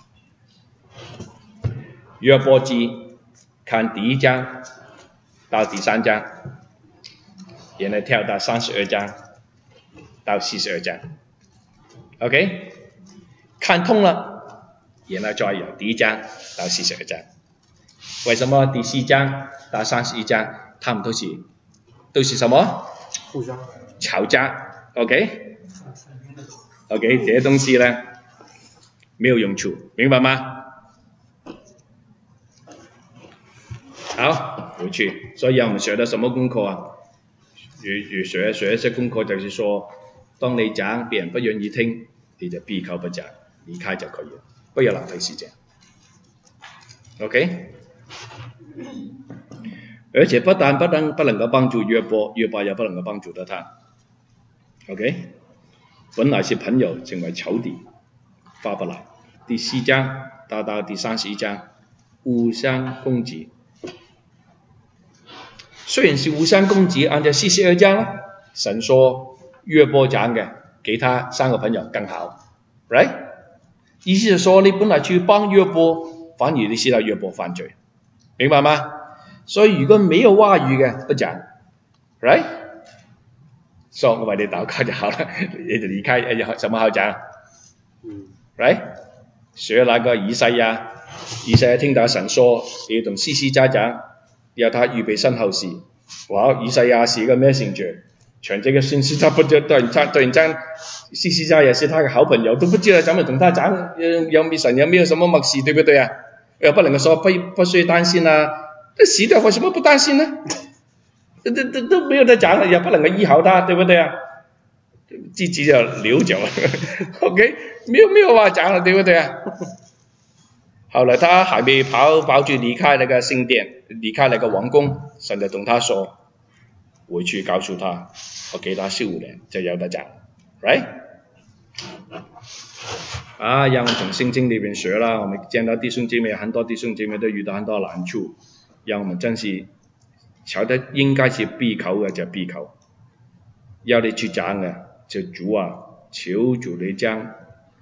約伯記看第1章到第3章，然後跳到32章到42章 ，OK？ 看通了，然後再由第1章到42章。為什麼第4章到31章他們都是什麼？ 互相吵架 ，OK？ OK， 這些東西呢沒有用處，明白嗎？好，回去。所以我們學到什麼功課啊？學一些功課，就是說，當你講別人不願意聽，你就閉口不講，離開就可以了，不要浪費時間。OK？ 而且不能夠幫助約伯，約伯也不能夠幫助到他。OK？ 本來是朋友，成為仇敵，划不來。第4章到第31章，互相攻擊。雖然是互相攻擊，按照42章，神說約伯講嘅，給他3個朋友更好 ，right？ 意思是說你本來去幫約伯，反而你使到約伯犯罪，明白嗎？所以如果沒有話語嘅，不講 ，right？ 說我為你禱告就好了，你就離開，有什麼好講 ？right？ 學那個以賽亞聽到神說你要同西西家講，要他預備身後事。哇！以賽亞是一個 messenger， 傳這個信息，他不知道突然間西西家也是他嘅好朋友，都不知道怎麼同他講，有神有沒有什麼默示，對不對啊？又不能夠說不需要擔心啊，這死掉為什麼不擔心呢？都沒有得講了，也不能夠醫好他，對不對啊？自己就溜走了，OK， 沒有話講了，對不對啊？後來他還沒跑住離開那個聖殿，離開那個王宮，神就同他說，回去告訴他，我給他15年就有得講 ，right？ 啊，讓我們從聖經裏面學啦，我們見到弟兄姐妹，很多弟兄姐妹都遇到很多難處，讓我們真是曉得應該是閉口嘅就閉口，要你去講嘅就主啊，求主你將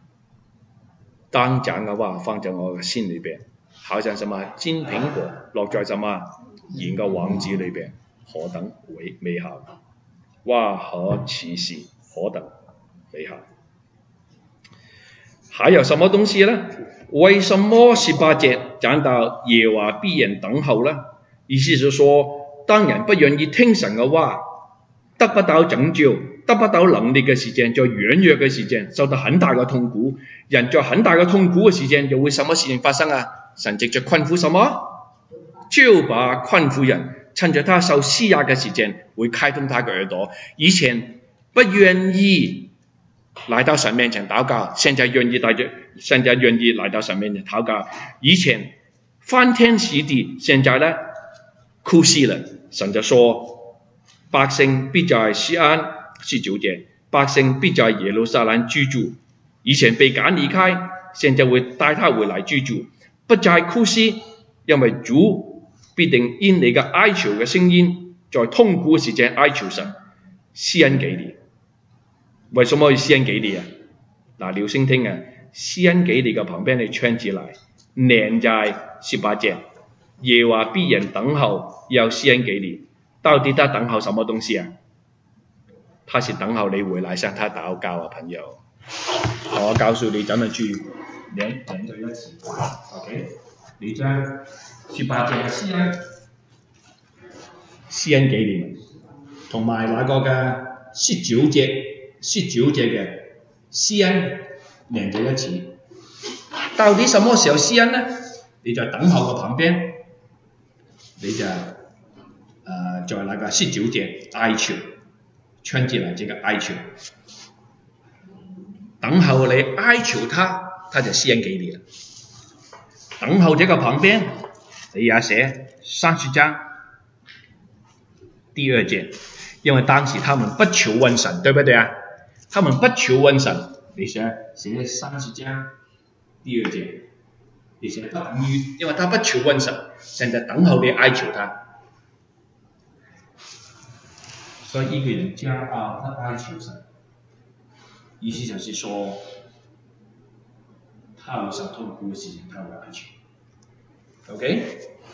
當講嘅話放在我嘅心裏邊，好像什麼金蘋果落在什麼鹽嘅網子裏邊，何等美好！哇，何其是何等美好！ 还有什么东西呢？为什么18节讲到耶和華必然等候呢？意思就是說，當人不願意聽神嘅話，得不到拯救，得不到能力嘅時間，在軟弱嘅時間，受到很大嘅痛苦。人在很大嘅痛苦嘅時間，就會什麼事情發生啊？神藉着困苦什麼？就把困苦人趁着他受施壓嘅時間，會開通他嘅耳朵。以前不願意來到神面前禱告，現在願意來到神面前禱告。以前翻天覆地，現在呢哭泣了。神就說：百姓必在錫安，19節，百姓必在耶路撒冷居住。以前被趕離開，現在會帶他回來居住，不再哭泣，因為主必定因你嘅哀求嘅聲音，在痛苦嘅時間哀求神，施恩給你。為什麼要施恩給你啊？嗱，留心聽啊！施恩給你嘅旁邊你圈起來，連在18節，耶和華必然等候，要施恩給你。到底他等候什麼東西啊？他是等候你回來向他禱告啊，朋友。我告訴你怎麼去連在一起 ，OK？ 你將18節嘅施恩給你們，同埋那個嘅19節嘅施恩連在一起。到底什麼時候施恩呢？你在等候嘅旁邊，你就在那個19節哀求，圈起來這個哀求。等候你哀求他，他就施恩給你了。等候這個旁邊，你也寫30章第2節，因為當時他們不求問神，對不對啊？他們不求問神，你寫30章第2節，你寫不等於，因為他不求問神，現在等候你哀求他。所以一個人驕傲，他哀求神，意思就是說，他會受痛苦的事情，他會哀求。OK？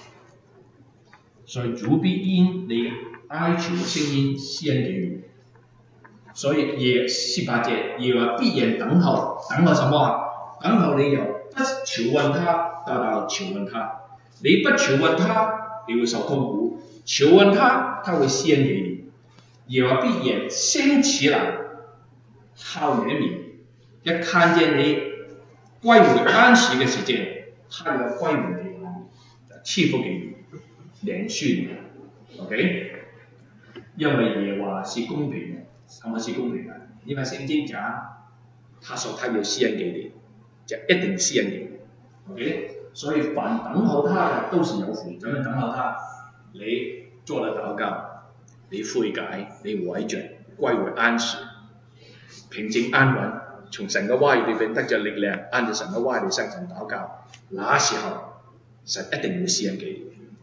所以主必因你哀求的聲音施恩給你。所以18節耶和華必然等候，等候什麼啊？等候你由不求問他到求問他。你不求問他，你會受痛苦；求問他，他會施恩給你。耶和華必然升起來，靠憐憫。一看見你歸回安息嘅時間，他要歸回你，賜福給你，憐恤你。OK？ 因為耶和華是公平嘅。什麼是公平的？因為聖經講，他說他要施恩給你，就一定施恩給你。OK？ 所以凡等候他的都是有福。怎樣等候他？你做了禱告，你悔改，你委着，歸回安息，平靜安穩，從神嘅話語裏邊得着力量，按照神嘅話語向神禱告，那時候神一定會施恩給你。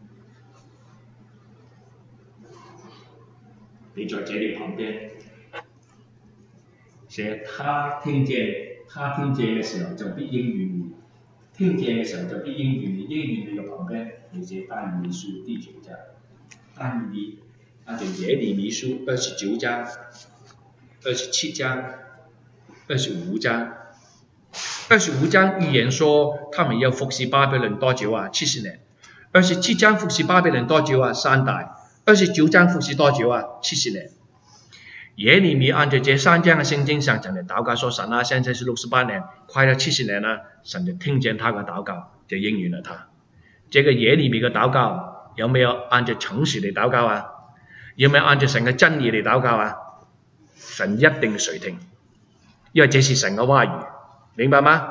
你在這裡旁邊。寫他聽見嘅時候就必應允你，聽見嘅時候就必應允你，應允你嘅旁邊，你寫但以理書第9章，但以理按照耶利米書29章、27章、25章，25章預言說他們要服侍巴比倫多久啊？70年。27章服侍巴比倫多久啊？3代。29章服侍多久啊？70年。耶利米按照這3章嘅聖經上就嚟禱告說：神啊，現在是68年，快到70年啦。神就聽見他嘅禱告，就應允了他。這個耶利米嘅禱告有沒有按照誠實嚟禱告啊？有沒有按照神嘅真理嚟禱告啊？神一定垂聽，因為這是神嘅話語，明白嗎？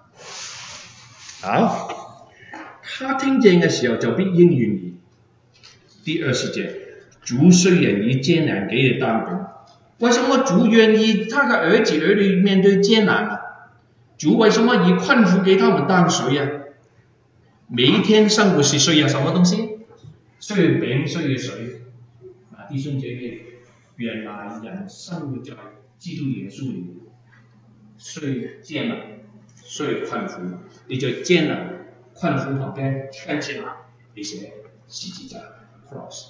好，他聽見嘅時候就必應允你。第20節，主雖然以艱難給你擔本。為什麼主願意他的兒子兒女面對艱難啊？主為什麼以困苦給他們當水啊？每一天生活是需要什麼東西？需要餅，需要水。弟兄姐妹，原來人生活在基督耶穌裡面，雖艱難，雖困苦，你在艱難、困苦旁邊圈起來，你寫十字架 cross。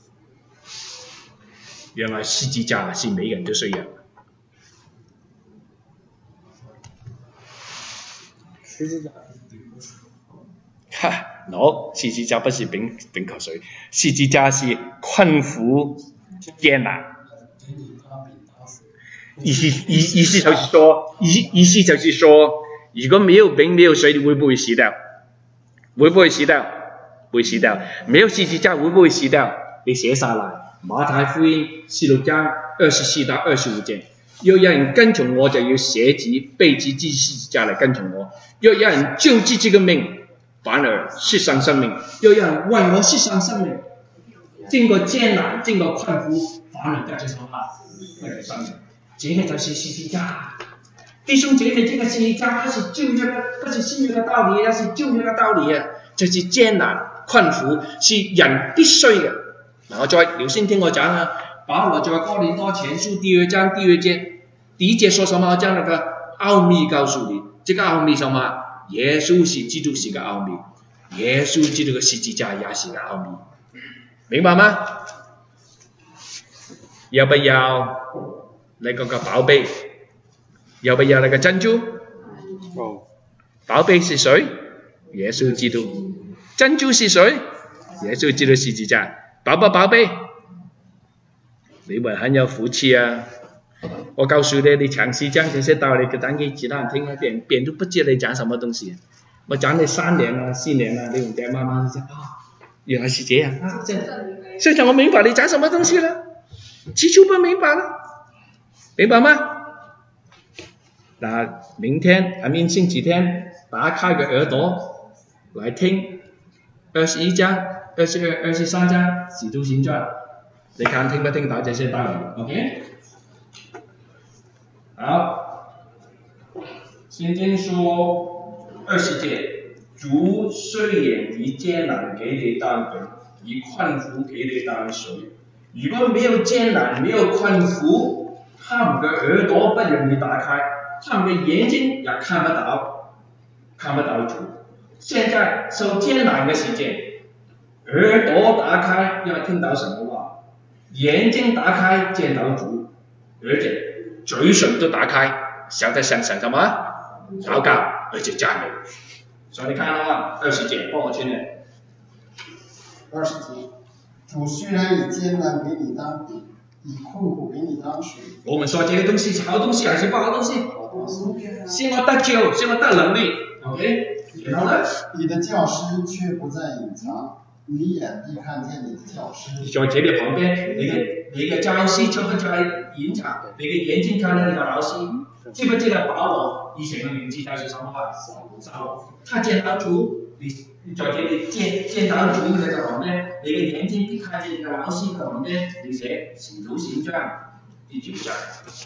原來十字架是每人都需要。 哈 ，no， 十字架不是冰口水，十字架是困苦艰难。意思就是说，如果没有冰没有水，你会不会死掉？会不会死掉？会死掉。没有十字架会不会死掉？你写下来，马太福音16章24到25节。若有人跟從我，就要捨己背起十字架來跟從我。若有人救自己嘅命，反而失喪生命；若有人為我失喪生命，經過艱難，經過困苦，反而得着什麼？得着生命。這個就是十字架。弟兄姐妹，這個十字架不是舊約的，不是新約的道理，而是舊約的道理啊！就是艱難困苦是人必須嘅。然後再留心聽我講啊。保羅在哥林多前書第2章第2節，第1節說什麼？將那個奧秘告訴你。這個奧秘什麼？耶穌是基督是個奧秘，耶穌基督的十字架也是個奧秘，明白嗎？要不要那個寶貝？要不要那個珍珠？寶貝是誰？耶穌基督。珍珠是誰？耶穌基督十字架。寶貝？你們很有福氣啊！我告訴你，你嘗試講這些道理講給其他人聽，別人都不知你講什麼東西。我講你3年啊、4年啊，你們再慢慢講原來是這樣啊！現在我明白你講什麼東西了，起初不明白了，明白嗎？那明天星期天打開個耳朵來聽21章、22、23章《使徒行傳》。你看聽不聽到這些道理 ？OK？ 好，聖經說20節，主雖然以艱難給你當餅，以困苦給你當水。如果沒有艱難，沒有困苦，他們的耳朵不容易打開，他們的眼睛也看不到主。現在受艱難的時間，耳朵打開要聽到什麼話？眼睛打開見到主，而且嘴唇都打開，曉得想什麼？禱告，而且讚美。所以你看啊，20節，幫我圈咧。 20節，主雖然以艱難給你當餅，以困苦給你當水。 我們說這個東西是好東西還是不好東西？ 好東西。 是我得救，是我得能力。OK， 然後呢？ 你的教師卻不在隱藏。你眼必看見你的教師。 你在這裡旁邊，你嘅教師就不在隱藏，你嘅眼睛看到你嘅老師。記不記得保羅以前嘅名字叫做什麼話？掃羅。他見到主，你在這裡見到主那個旁邊，你嘅眼睛必看見你嘅老師嘅旁邊，你寫《使徒行傳》第9章。《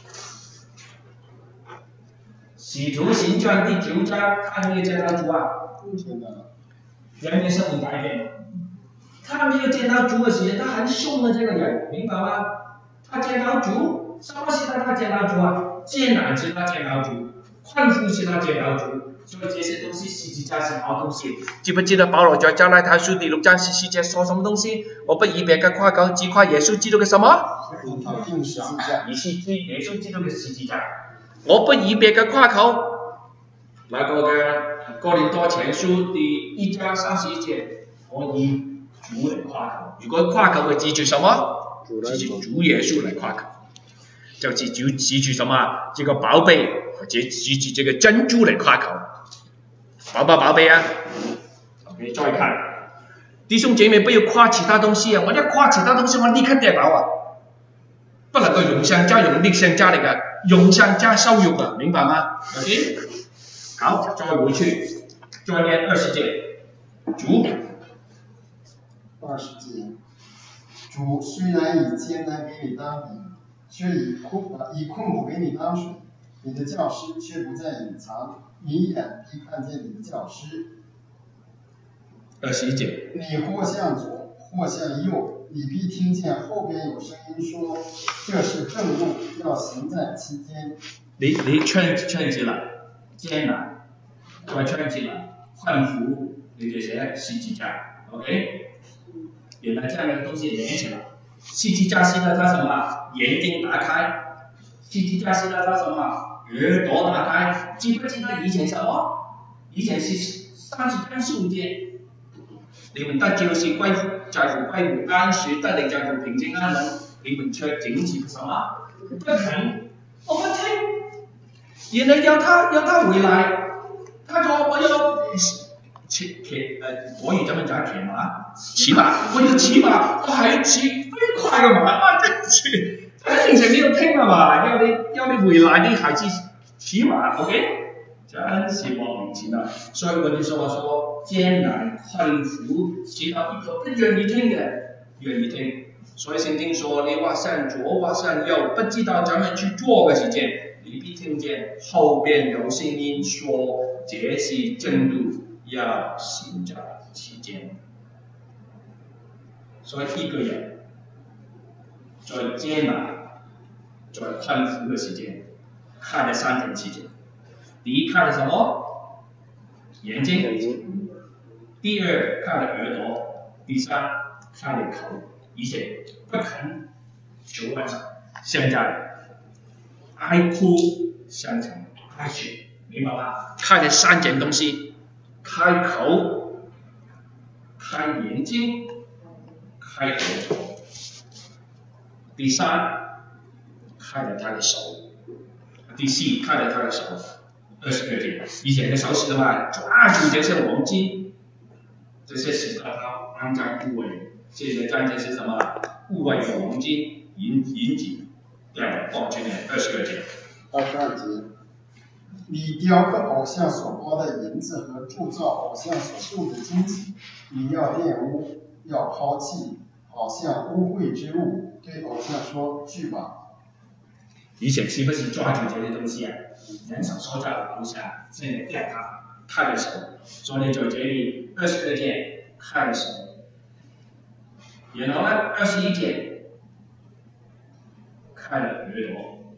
使徒行傳》第9章，他沒有見到主啊？有沒有聖靈改變？他沒有見到主的時間，他很兇的這個人，明白嗎？他見到主，什麼是他見到主啊？艱難是他見到主，困苦是他見到主，所以這些東西十字架是好東西。記不記得保羅在加拉太書第6章14節說什麼東西？我不以別個誇口，只誇耶穌基督嘅什麼？ 定十字架。 你是耶穌基督嘅十字架。我不以別個誇口。那個嘅哥林多前書第1章31節，我以主來誇口。如果誇口嘅記住什麼？記住主耶穌來誇口。就記住什麼？這個寶貝，或者記住這個珍珠來誇口。寶貝啊 ！OK， 再看，弟兄姐妹不要誇其他東西啊！我一誇其他東西，我立刻跌倒啊！不能夠勇上加勇，力上加力啊！勇上加羞辱啊！明白嗎 ？OK， 好，再回去，再念20節，主。 20節，主雖然以艱難給你當餅，卻以困苦給你當水。你的教師卻不在隱藏，你眼必看見你的教師。 21節， 你或向左，或向右，你必聽見後邊有聲音說：這是正路，要行在其間。 你唱起來，艱難，再唱起來，困苦，你就寫十字架 ，OK？ 原來這樣的東西連起來，十字架是讓他什麼？眼睛打開，十字架是讓他什麼？耳朵打開，記不記得以前什麼？ 以前是33、15节，你们得救是归乎安息，得力在乎平静安稳，你们却仅仅什么？不肯，我不听。然后要他回来，他说我要国语怎么讲？骑马，我要骑马，我还骑飞快的马，哇，真是，平常你要听了嘛，要你回来，你还是骑马 ，OK？ 真是莫名其妙。所以我就说艰难困苦，直到一个不愿意听的，愿意听。所以圣经说，你或向左或向右，不知道怎么去做的时间，你必听见后边有声音说：“这是正路，要行在其间。”所以一个人在艰难、在困苦的时间，看了3件事情。第一，看了什么？眼睛。第二，看了耳朵。第三，看了口。以前不肯求关上，现在爱哭想成爱学，明白吗？看了3件东西：开口、开眼睛、开耳朵。第三，开了他的手。第四，开了他的手。22节，以前的手是什么？抓住这些黄金，这些石头安在部位。现在看见是什么？户外的黄金、银子，这样的放进来22节。 22节，你雕刻偶像所包的银子和铸造偶像所铸的金子，你要玷污，要抛弃，好像污秽之物，对偶像说：“去吧。” 以前是不是抓住这些东西啊？人手所造的偶像，现在掉他的手，所以在这里22节开手。然后呢，21节开了耳朵，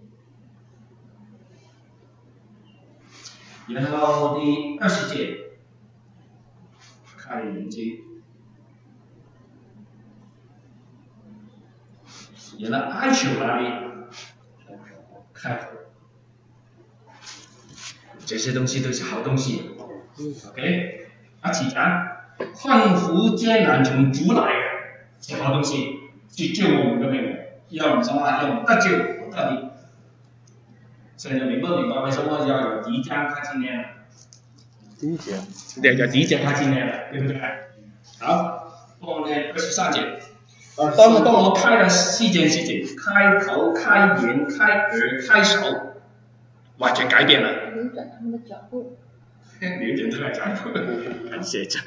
然后第20节开了眼睛，然后哀求哪里？开口。这些东西都是好东西 ，OK？ 其他困苦艰难从主来的。是好东西，是救我们的命，要什么？要得救得力。现在明白为什么要有第一章开今年了？ 第一节。 对，有第一节开今年了，对不对？好，后面23节。当我开了4件事情，开口、开眼、开耳、开手，完全改变了。 扭转他们的脚步。 扭转他们的脚步，很写真。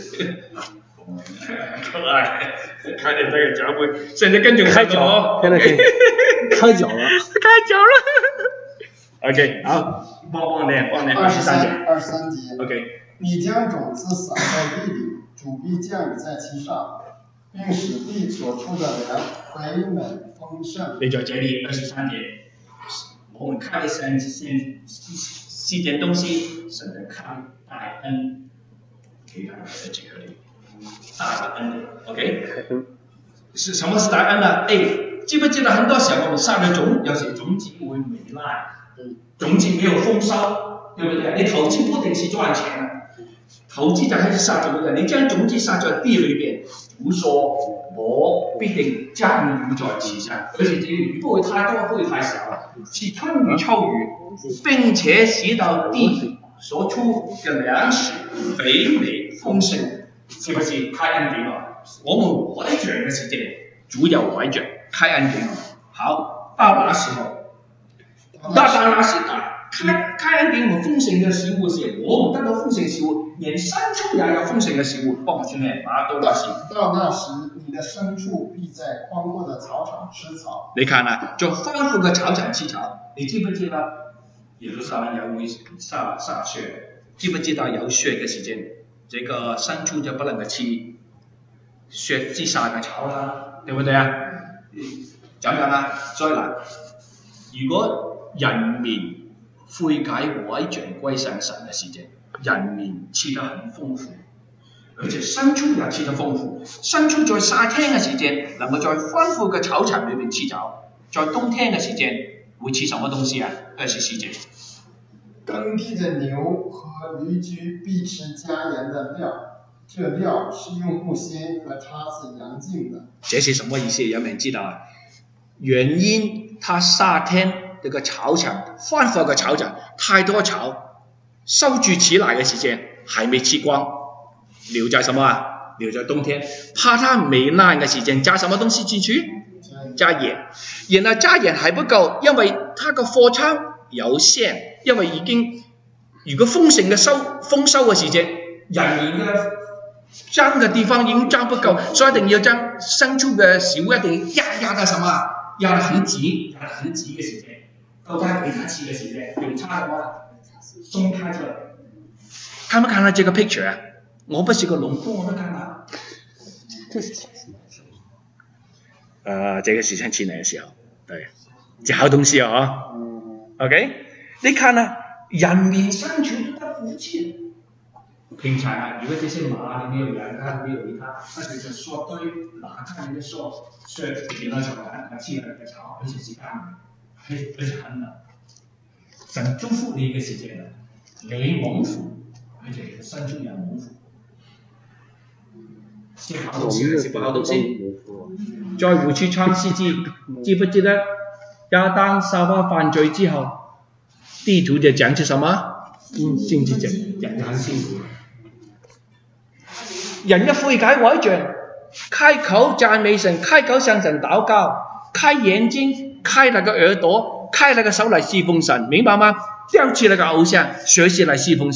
可爱，看见这个脚步，现在跟着开脚，现在开脚了， 开脚了。OK， 好，忘念23节。OK， 你将种子撒在地里，主必降雨在其上，并使地所出的粮肥美丰盛。 你在这里23节，我们看了4件东西，神的看大恩给他们的这个里。大的恩典 ，OK？ 是什么是大恩呢？记不记得很多时候我们撒的种，有时种子会糜烂，种子没有丰收，对不对？你投资不定是赚钱的，投资就係撒種嘅，你將種子撒在地裏邊，主說我必定將雨在其上，而且這個雨不會太多，不會太少，是春雨秋雨，並且使到地所出嘅糧食肥美豐盛。是不是開恩典了？我們懷着嘅時間，主有懷着開恩典了。好，到那時候，到那時開恩典和豐盛嘅食物時，我們得到豐盛食物，連牲畜也有豐盛嘅食物。幫我轉嚟，把到那時。 到那時，你的牲畜必在寬闊的草場吃草。 你看啊，在寬闊嘅草場吃草，你知不知道？耶路撒冷有會撒雪，知不知道有雪嘅時間？這個牲畜就不能夠吃雪之下嘅草啦，對不對啊？怎樣啊？再來，如果人民悔改歸正歸向神嘅時間，人民吃得很豐富，而且牲畜也吃得豐富。牲畜在夏天嘅時間能夠在寬闊嘅草場裏面吃草，在冬天嘅時間會吃什麼東西啊？24節。 耕地的牛和驴驹必吃加盐的料，这料是用布芯和叉子量净的。 这是什么意思？有没有人知道啊？原因他夏天这个草场放放个草场太多草，收集起来的时间还没吃光，留在什么啊？留在冬天，怕它没烂的时间加什么东西进去？加盐。然后加盐还不够，因为它个货仓有限，因为已經如果豐收嘅時節，人嘅裝嘅地方已經裝不夠，所以一定要將牲畜嘅食物一定壓到什麼？壓得很緊嘅時節，到它給它吃嘅時節，用叉嘅話鬆開出來。看不看到這個 picture 啊？我不是個農夫，我都看到。這個是趁前嚟嘅時候，對，找東西啊，OK， 你看啊，人民生存都得福氣。平常啊，如果這些馬你沒有養它，沒有理它，它就說堆拿開你的說點了什麼，它吃了你的草，而且是乾的，而且很冷。神祝福你嘅時節啦，你蒙福，而且你的牲畜也蒙福。是好東西還是不好東西？在胡設創世記，記不記得亞當夏娃犯罪之後，地圖就講出什麼？先至正，人很辛苦。人一悔改改正，開口讚美神，開口向神禱告，開眼睛，開那個耳朵，開那個手來侍奉神，明白嗎？丟棄那個偶像，學習來侍奉神。